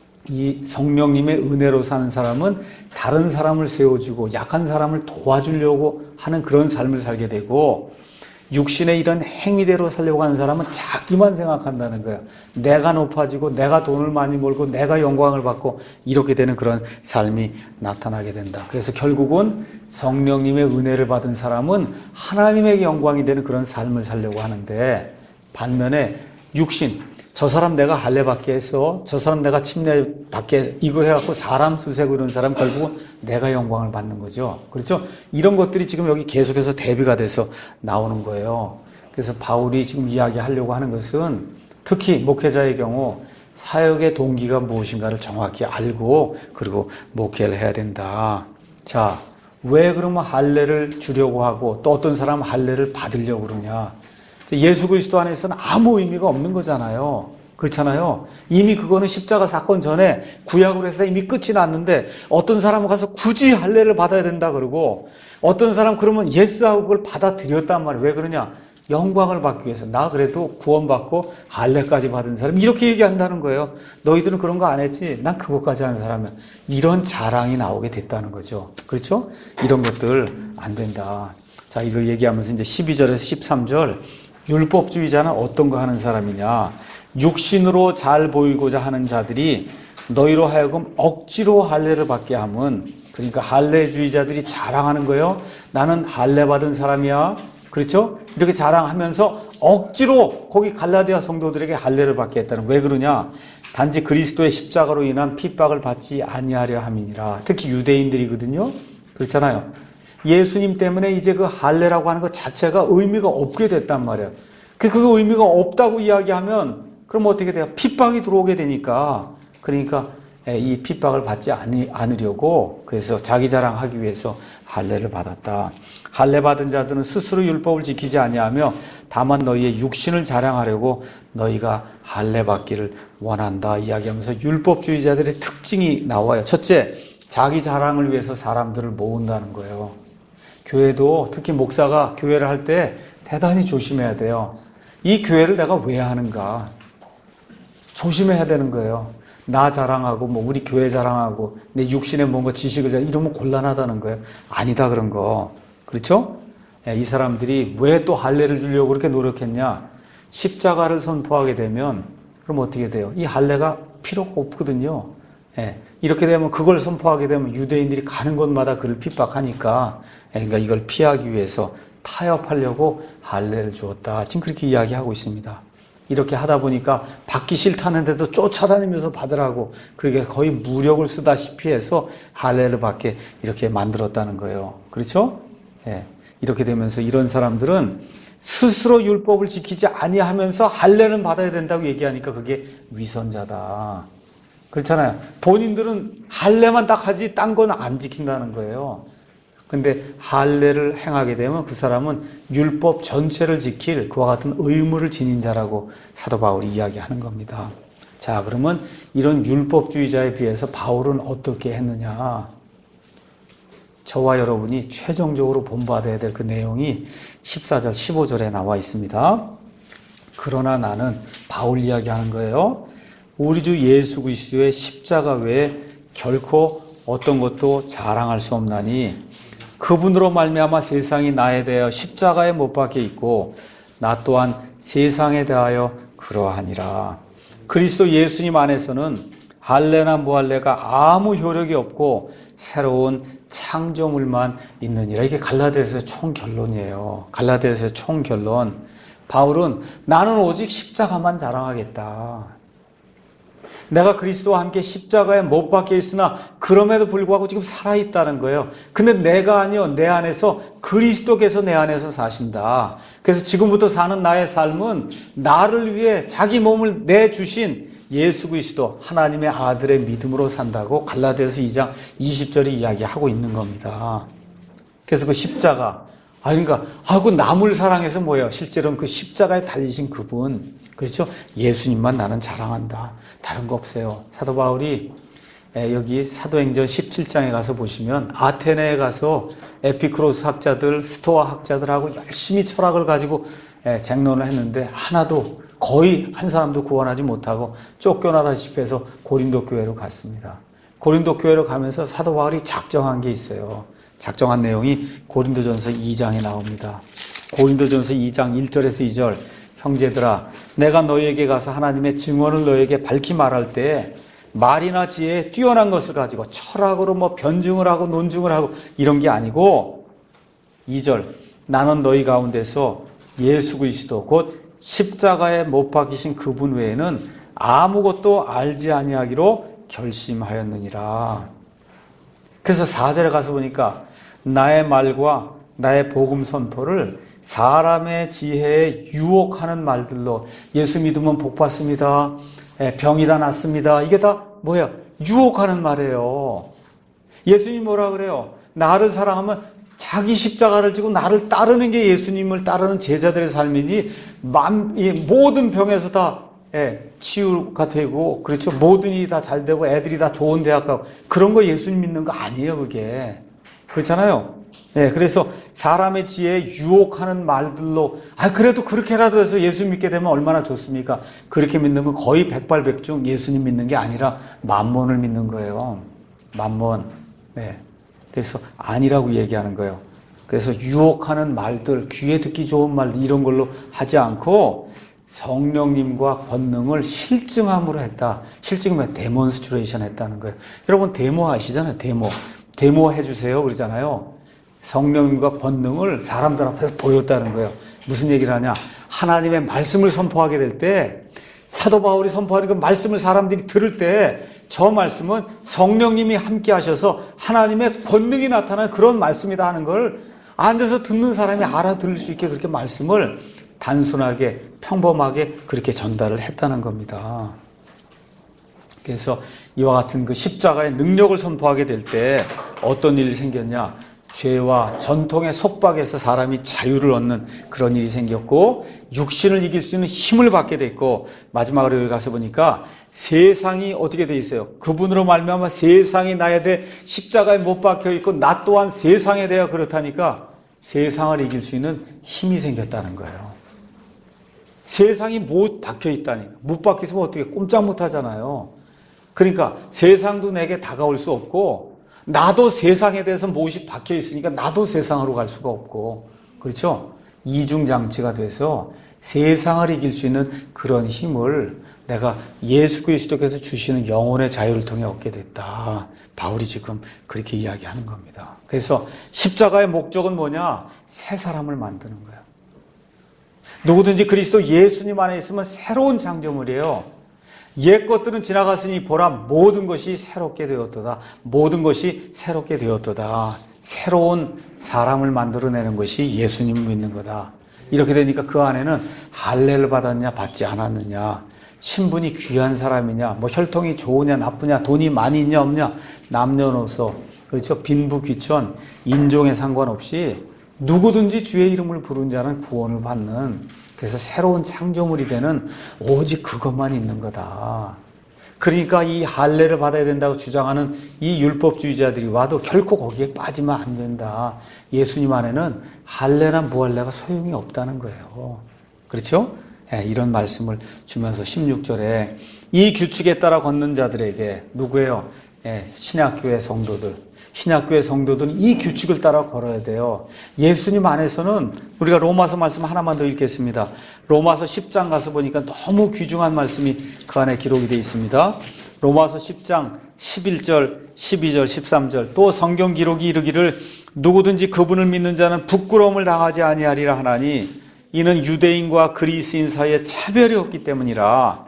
이 성령님의 은혜로 사는 사람은 다른 사람을 세워주고 약한 사람을 도와주려고 하는 그런 삶을 살게 되고 육신의 이런 행위대로 살려고 하는 사람은 자기만 생각한다는 거예요. 내가 높아지고 내가 돈을 많이 벌고 내가 영광을 받고 이렇게 되는 그런 삶이 나타나게 된다. 그래서 결국은 성령님의 은혜를 받은 사람은 하나님에게 영광이 되는 그런 삶을 살려고 하는데 반면에 육신, 저 사람 내가 할례 받게 해서 저 사람 내가 침례 받게 해서 이거 해갖고 사람 수세고 이런 사람 결국은 내가 영광을 받는 거죠. 그렇죠? 이런 것들이 지금 여기 계속해서 대비가 돼서 나오는 거예요. 그래서 바울이 지금 이야기하려고 하는 것은 특히 목회자의 경우 사역의 동기가 무엇인가를 정확히 알고 그리고 목회를 해야 된다. 자, 왜 그러면 할례를 주려고 하고 또 어떤 사람은 할례를 받으려고 그러냐. 예수 그리스도 안에서는 아무 의미가 없는 거잖아요. 그렇잖아요. 이미 그거는 십자가 사건 전에 구약으로 해서 이미 끝이 났는데 어떤 사람은 가서 굳이 할례를 받아야 된다 그러고 어떤 사람 그러면 예스하고 그걸 받아들였단 말이에요. 왜 그러냐? 영광을 받기 위해서. 나 그래도 구원받고 할례까지 받은 사람 이렇게 얘기한다는 거예요. 너희들은 그런 거 안 했지? 난 그것까지 하는 사람이야. 이런 자랑이 나오게 됐다는 거죠. 그렇죠? 이런 것들 안 된다. 자, 이걸 얘기하면서 이제 12절에서 13절 율법주의자는 어떤 거 하는 사람이냐? 육신으로 잘 보이고자 하는 자들이 너희로 하여금 억지로 할례를 받게 하면 그러니까 할례주의자들이 자랑하는 거예요. 나는 할례 받은 사람이야. 그렇죠? 이렇게 자랑하면서 억지로 거기 갈라디아 성도들에게 할례를 받게 했다는 왜 그러냐? 단지 그리스도의 십자가로 인한 핍박을 받지 아니하려 함이니라. 특히 유대인들이거든요. 그렇잖아요. 예수님 때문에 이제 그 할례라고 하는 것 자체가 의미가 없게 됐단 말이에요. 그 의미가 없다고 이야기하면 그럼 어떻게 돼요? 핍박이 들어오게 되니까 그러니까 이 핍박을 받지 않으려고 그래서 자기 자랑하기 위해서 할례를 받았다. 할례 받은 자들은 스스로 율법을 지키지 아니하며 다만 너희의 육신을 자랑하려고 너희가 할례 받기를 원한다 이야기하면서 율법주의자들의 특징이 나와요. 첫째, 자기 자랑을 위해서 사람들을 모은다는 거예요. 교회도 특히 목사가 교회를 할 때 대단히 조심해야 돼요. 이 교회를 내가 왜 하는가? 조심해야 되는 거예요. 나 자랑하고 뭐 우리 교회 자랑하고 내 육신에 뭔가 지식을 이러면 곤란하다는 거예요. 아니다 그런 거. 그렇죠? 이 사람들이 왜 또 할례를 주려고 그렇게 노력했냐? 십자가를 선포하게 되면 그럼 어떻게 돼요? 이 할례가 필요가 없거든요. 이렇게 되면 그걸 선포하게 되면 유대인들이 가는 곳마다 그를 핍박하니까 그러니까 이걸 피하기 위해서 타협하려고 할례를 주었다. 지금 그렇게 이야기하고 있습니다. 이렇게 하다 보니까 받기 싫다는데도 쫓아다니면서 받으라고 그렇게 거의 무력을 쓰다시피 해서 할례를 받게 이렇게 만들었다는 거예요. 그렇죠? 이렇게 되면서 이런 사람들은 스스로 율법을 지키지 아니하면서 할례는 받아야 된다고 얘기하니까 그게 위선자다. 그렇잖아요. 본인들은 할례만 딱 하지 딴 건 안 지킨다는 거예요. 근데 할례를 행하게 되면 그 사람은 율법 전체를 지킬 그와 같은 의무를 지닌 자라고 사도 바울이 이야기하는 겁니다. 자, 그러면 이런 율법주의자에 비해서 바울은 어떻게 했느냐? 저와 여러분이 최종적으로 본받아야 될 그 내용이 14절, 15절에 나와 있습니다. 그러나 나는 바울 이야기하는 거예요. 우리 주 예수 그리스도의 십자가 외에 결코 어떤 것도 자랑할 수 없나니 그분으로 말미암아 세상이 나에 대하여 십자가에 못 박혀 있고 나 또한 세상에 대하여 그러하니라. 그리스도 예수님 안에서는 할례나 무할례가 아무 효력이 없고 새로운 창조물만 있느니라. 이게 갈라디아서의 총결론이에요. 갈라디아서의 총결론. 바울은 나는 오직 십자가만 자랑하겠다. 내가 그리스도와 함께 십자가에 못 박혀 있으나 그럼에도 불구하고 지금 살아있다는 거예요. 근데 내가 아니요, 내 안에서 그리스도께서 내 안에서 사신다. 그래서 지금부터 사는 나의 삶은 나를 위해 자기 몸을 내주신 예수 그리스도 하나님의 아들의 믿음으로 산다고 갈라디아서 2장 20절이 이야기하고 있는 겁니다. 그래서 그 십자가, 그러니까 그 남을 사랑해서 뭐예요? 실제로는 그 십자가에 달리신 그분, 그렇죠? 예수님만 나는 자랑한다. 다른 거 없어요. 사도 바울이 여기 사도행전 17장에 가서 보시면 아테네에 가서 에피크로스 학자들, 스토아 학자들하고 열심히 철학을 가지고 쟁론을 했는데 하나도 거의 한 사람도 구원하지 못하고 쫓겨나다시피 해서 고린도 교회로 갔습니다. 고린도 교회로 가면서 사도 바울이 작정한 게 있어요. 작정한 내용이 고린도전서 2장에 나옵니다. 고린도전서 2장 1절에서 2절. 형제들아, 내가 너희에게 가서 하나님의 증언을 너희에게 밝히 말할 때 말이나 지혜에 뛰어난 것을 가지고 철학으로 변증을 하고 논증을 하고 이런 게 아니고 2절. 나는 너희 가운데서 예수 그리스도 곧 십자가에 못 박히신 그분 외에는 아무것도 알지 아니하기로 결심하였느니라. 그래서 4절에 가서 보니까 나의 말과 나의 복음 선포를 사람의 지혜에 유혹하는 말들로, 예수 믿으면 복 받습니다, 병이 다 낫습니다, 이게 다 뭐예요? 유혹하는 말이에요. 예수님 뭐라 그래요? 나를 사랑하면 자기 십자가를 지고 나를 따르는 게 예수님을 따르는 제자들의 삶이니 모든 병에서 다 치유가 되고, 그렇죠? 모든 일이 다 잘 되고 애들이 다 좋은 대학 가고 그런 거 예수님 믿는 거 아니에요, 그게. 그렇잖아요. 그래서 사람의 지혜에 유혹하는 말들로, 그래도 그렇게라도 해서 예수 믿게 되면 얼마나 좋습니까? 그렇게 믿는 건 거의 백발백중 예수님 믿는 게 아니라 만몬을 믿는 거예요. 만몬. 그래서 아니라고 얘기하는 거예요. 그래서 유혹하는 말들, 귀에 듣기 좋은 말들 이런 걸로 하지 않고 성령님과 권능을 실증함으로 했다. 실증하면 데몬스트레이션 했다는 거예요. 여러분 데모 아시잖아요. 데모 해주세요 그러잖아요. 성령님과 권능을 사람들 앞에서 보였다는 거예요. 무슨 얘기를 하냐? 하나님의 말씀을 선포하게 될 때, 사도 바울이 선포하는 그 말씀을 사람들이 들을 때 저 말씀은 성령님이 함께 하셔서 하나님의 권능이 나타나는 그런 말씀이다 하는 걸 앉아서 듣는 사람이 알아들을 수 있게 그렇게 말씀을 단순하게 평범하게 그렇게 전달을 했다는 겁니다. 그래서 이와 같은 그 십자가의 능력을 선포하게 될 때 어떤 일이 생겼냐? 죄와 전통의 속박에서 사람이 자유를 얻는 그런 일이 생겼고, 육신을 이길 수 있는 힘을 받게 됐고, 마지막으로 여기 가서 보니까 세상이 어떻게 돼 있어요? 그분으로 말미암아 세상이 나에 대해 십자가에 못 박혀 있고 나 또한 세상에 대해 그렇다니까 세상을 이길 수 있는 힘이 생겼다는 거예요. 세상이 못 박혀 있다니까. 못 박혀 있으면 어떻게 꼼짝 못 하잖아요. 그러니까 세상도 내게 다가올 수 없고 나도 세상에 대해서 못이 박혀 있으니까 나도 세상으로 갈 수가 없고, 그렇죠? 이중장치가 돼서 세상을 이길 수 있는 그런 힘을 내가 예수 그리스도께서 주시는 영혼의 자유를 통해 얻게 됐다. 바울이 지금 그렇게 이야기하는 겁니다. 그래서 십자가의 목적은 뭐냐? 새 사람을 만드는 거예요. 누구든지 그리스도 예수님 안에 있으면 새로운 창조물이에요. 옛 것들은 지나갔으니 보라 모든 것이 새롭게 되었도다. 모든 것이 새롭게 되었도다. 새로운 사람을 만들어내는 것이 예수님을 믿는 거다. 이렇게 되니까 그 안에는 할례를 받았냐 받지 않았느냐, 신분이 귀한 사람이냐, 혈통이 좋으냐 나쁘냐, 돈이 많이 있냐 없냐, 남녀노소, 그렇죠? 빈부 귀천, 인종에 상관없이 누구든지 주의 이름을 부른 자는 구원을 받는, 그래서 새로운 창조물이 되는 오직 그것만 있는 거다. 그러니까 이 할례를 받아야 된다고 주장하는 이 율법주의자들이 와도 결코 거기에 빠지면 안 된다. 예수님 안에는 할례나 무할례가 소용이 없다는 거예요. 그렇죠? 이런 말씀을 주면서 16절에 이 규칙에 따라 걷는 자들에게, 누구예요? 신약교회 성도들. 신약교회 성도들은 이 규칙을 따라 걸어야 돼요. 예수님 안에서는 우리가 로마서 말씀 하나만 더 읽겠습니다. 로마서 10장 가서 보니까 너무 귀중한 말씀이 그 안에 기록이 되어 있습니다. 로마서 10장 11절, 12절, 13절 또 성경 기록이 이르기를 누구든지 그분을 믿는 자는 부끄러움을 당하지 아니하리라 하나니 이는 유대인과 그리스인 사이에 차별이 없기 때문이라.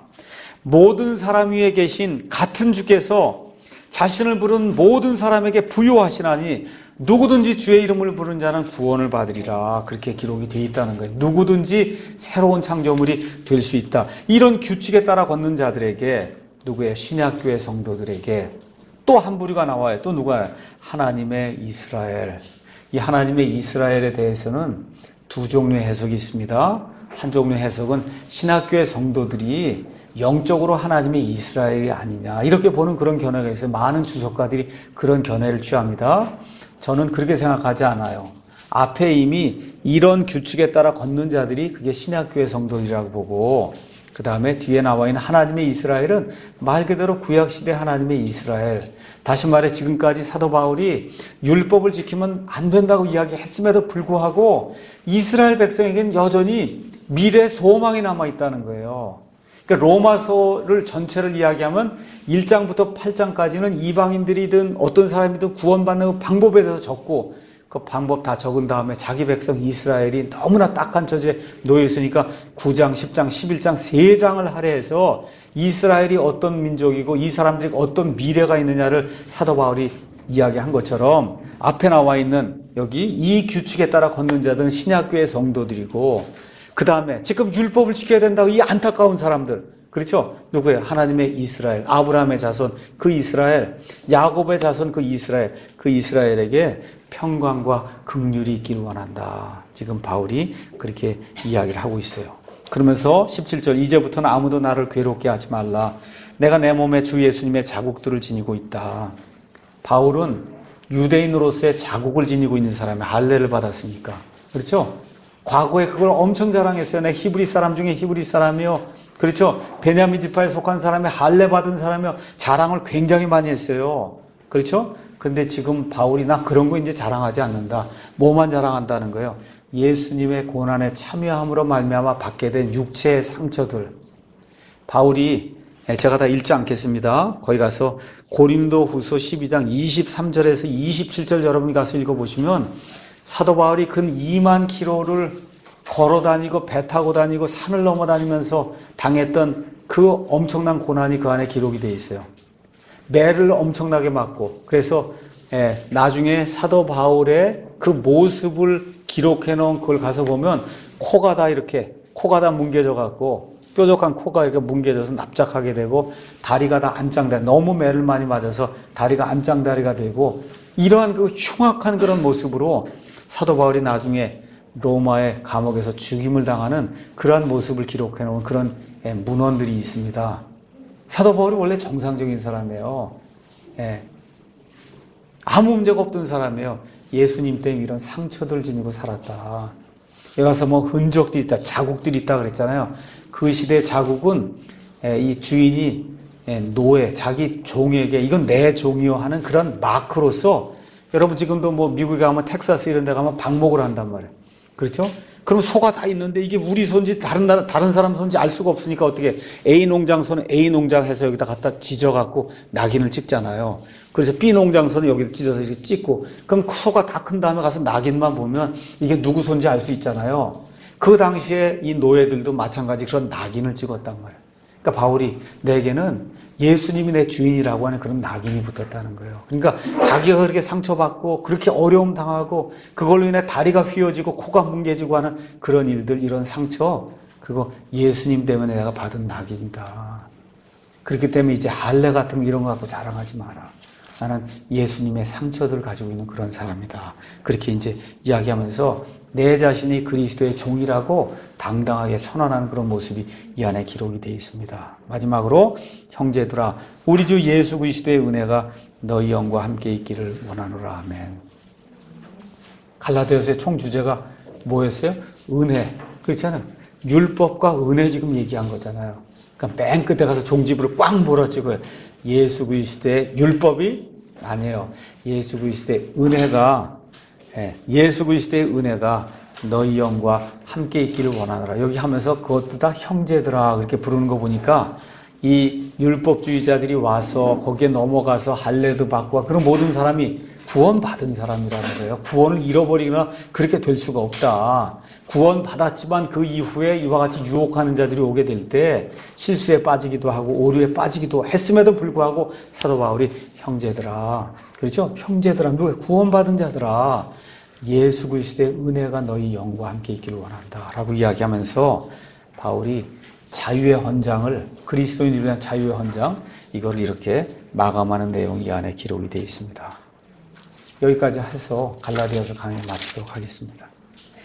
모든 사람 위에 계신 같은 주께서 자신을 부른 모든 사람에게 부요하시나니 누구든지 주의 이름을 부른 자는 구원을 받으리라. 그렇게 기록이 되어 있다는 거예요. 누구든지 새로운 창조물이 될 수 있다. 이런 규칙에 따라 걷는 자들에게 누구의 신약교회 성도들에게 또 한 부류가 나와요. 또 누가? 하나님의 이스라엘. 이 하나님의 이스라엘에 대해서는 두 종류의 해석이 있습니다. 한 종류의 해석은 신약교회 성도들이 영적으로 하나님의 이스라엘이 아니냐 이렇게 보는 그런 견해가 있어요. 많은 주석가들이 그런 견해를 취합니다. 저는 그렇게 생각하지 않아요. 앞에 이미 이런 규칙에 따라 걷는 자들이 그게 신약교회 성도들이라고 보고 그 다음에 뒤에 나와 있는 하나님의 이스라엘은 말 그대로 구약시대 하나님의 이스라엘. 다시 말해 지금까지 사도 바울이 율법을 지키면 안 된다고 이야기했음에도 불구하고 이스라엘 백성에게는 여전히 미래 소망이 남아있다는 거예요. 그러니까 로마서를 전체를 이야기하면 1장부터 8장까지는 이방인들이든 어떤 사람이든 구원받는 방법에 대해서 적고 그 방법 다 적은 다음에 자기 백성 이스라엘이 너무나 딱한 처지에 놓여 있으니까 9장, 10장, 11장 3장을 할애해서 이스라엘이 어떤 민족이고 이 사람들이 어떤 미래가 있느냐를 사도 바울이 이야기한 것처럼 앞에 나와 있는 여기 이 규칙에 따라 걷는 자들은 신약교회 성도들이고 그 다음에 지금 율법을 지켜야 된다고 이 안타까운 사람들 그렇죠? 누구예요? 하나님의 이스라엘, 아브라함의 자손 그 이스라엘, 야곱의 자손 그 이스라엘에게 평강과 긍휼이 있기를 원한다. 지금 바울이 그렇게 이야기를 하고 있어요. 그러면서 17절 이제부터는 아무도 나를 괴롭게 하지 말라. 내가 내 몸에 주 예수님의 자국들을 지니고 있다. 바울은 유대인으로서의 자국을 지니고 있는 사람이 할례를 받았으니까 그렇죠? 과거에 그걸 엄청 자랑했어요. 내가 히브리 사람 중에 히브리 사람이요. 그렇죠? 베냐민 지파에 속한 사람이 할례 받은 사람이요. 자랑을 굉장히 많이 했어요. 그렇죠? 근데 지금 바울이 나 그런 거 이제 자랑하지 않는다. 뭐만 자랑한다는 거예요? 예수님의 고난에 참여함으로 말미암아 받게 된 육체의 상처들. 바울이 제가 다 읽지 않겠습니다. 거기 가서 고린도후서 12장 23절에서 27절 여러분이 가서 읽어보시면 사도 바울이 근 2만 킬로를 걸어 다니고 배 타고 다니고 산을 넘어 다니면서 당했던 그 엄청난 고난이 그 안에 기록이 되어 있어요. 매를 엄청나게 맞고 그래서 나중에 사도 바울의 그 모습을 기록해 놓은 그걸 가서 보면 코가 다 뭉개져 갖고 뾰족한 코가 이렇게 뭉개져서 납작하게 되고 다리가 다 안짱다리 너무 매를 많이 맞아서 다리가 안짱다리가 되고 이러한 그 흉악한 그런 모습으로 사도 바울이 나중에 로마의 감옥에서 죽임을 당하는 그러한 모습을 기록해 놓은 그런 문헌들이 있습니다. 사도 바울이 원래 정상적인 사람이에요. 아무 문제가 없던 사람이에요. 예수님 때문에 이런 상처들 지니고 살았다. 여기 가서 뭐 흔적들이 있다, 자국들이 있다 그랬잖아요. 그 시대의 자국은 이 주인이 노예, 자기 종에게 이건 내 종이요 하는 그런 마크로서 여러분 지금도 뭐 미국에 가면 텍사스 이런 데 가면 방목을 한단 말이에요. 그렇죠? 그럼 소가 다 있는데 이게 우리 손인지 다른 사람 손인지 알 수가 없으니까 어떻게 A 농장 손은 A 농장 해서 여기다 갖다 찢어갖고 낙인을 찍잖아요. 그래서 B 농장 손은 여기다 찢어서 이렇게 찍고 그럼 소가 다 큰 다음에 가서 낙인만 보면 이게 누구 손인지 알 수 있잖아요. 그 당시에 이 노예들도 마찬가지 그런 낙인을 찍었단 말이에요. 그러니까 바울이 내게는 예수님이 내 주인이라고 하는 그런 낙인이 붙었다는 거예요. 그러니까 자기가 그렇게 상처받고 그렇게 어려움 당하고 그걸로 인해 다리가 휘어지고 코가 뭉개지고 하는 그런 일들, 이런 상처 그거 예수님 때문에 내가 받은 낙인이다. 그렇기 때문에 이제 할례 같은 거 이런 거 갖고 자랑하지 마라. 나는 예수님의 상처들을 가지고 있는 그런 사람이다. 그렇게 이제 이야기하면서 내 자신이 그리스도의 종이라고 당당하게 선언하는 그런 모습이 이 안에 기록이 되어 있습니다. 마지막으로 형제들아 우리 주 예수 그리스도의 은혜가 너희 영과 함께 있기를 원하노라. 아멘. 갈라디아서의 총 주제가 뭐였어요? 은혜. 그렇잖아요. 율법과 은혜 지금 얘기한 거잖아요. 그러니까 맨 끝에 가서 종지부를 꽉 몰아찍어요. 예수 그리스도의 율법이 아니에요. 예수 그리스도의 은혜가, 예수 그리스도의 은혜가 너희 영과 함께 있기를 원하노라. 여기 하면서 그것도 다 형제들아 그렇게 부르는 거 보니까 이 율법주의자들이 와서 거기에 넘어가서 할례도 받고 그런 모든 사람이 구원받은 사람이라는 거예요. 구원을 잃어버리거나 그렇게 될 수가 없다. 구원받았지만 그 이후에 이와 같이 유혹하는 자들이 오게 될 때 실수에 빠지기도 하고 오류에 빠지기도 했음에도 불구하고 사도 바울이 형제들아, 그렇죠? 형제들아, 누가 구원받은 자들아, 예수 그리스도의 은혜가 너희 영과 함께 있기를 원한다 라고 이야기하면서 바울이 자유의 헌장을, 그리스도인을 위한 자유의 헌장, 이걸 이렇게 마감하는 내용이 이 안에 기록이 되어 있습니다. 여기까지 해서 갈라디아서 강의 마치도록 하겠습니다.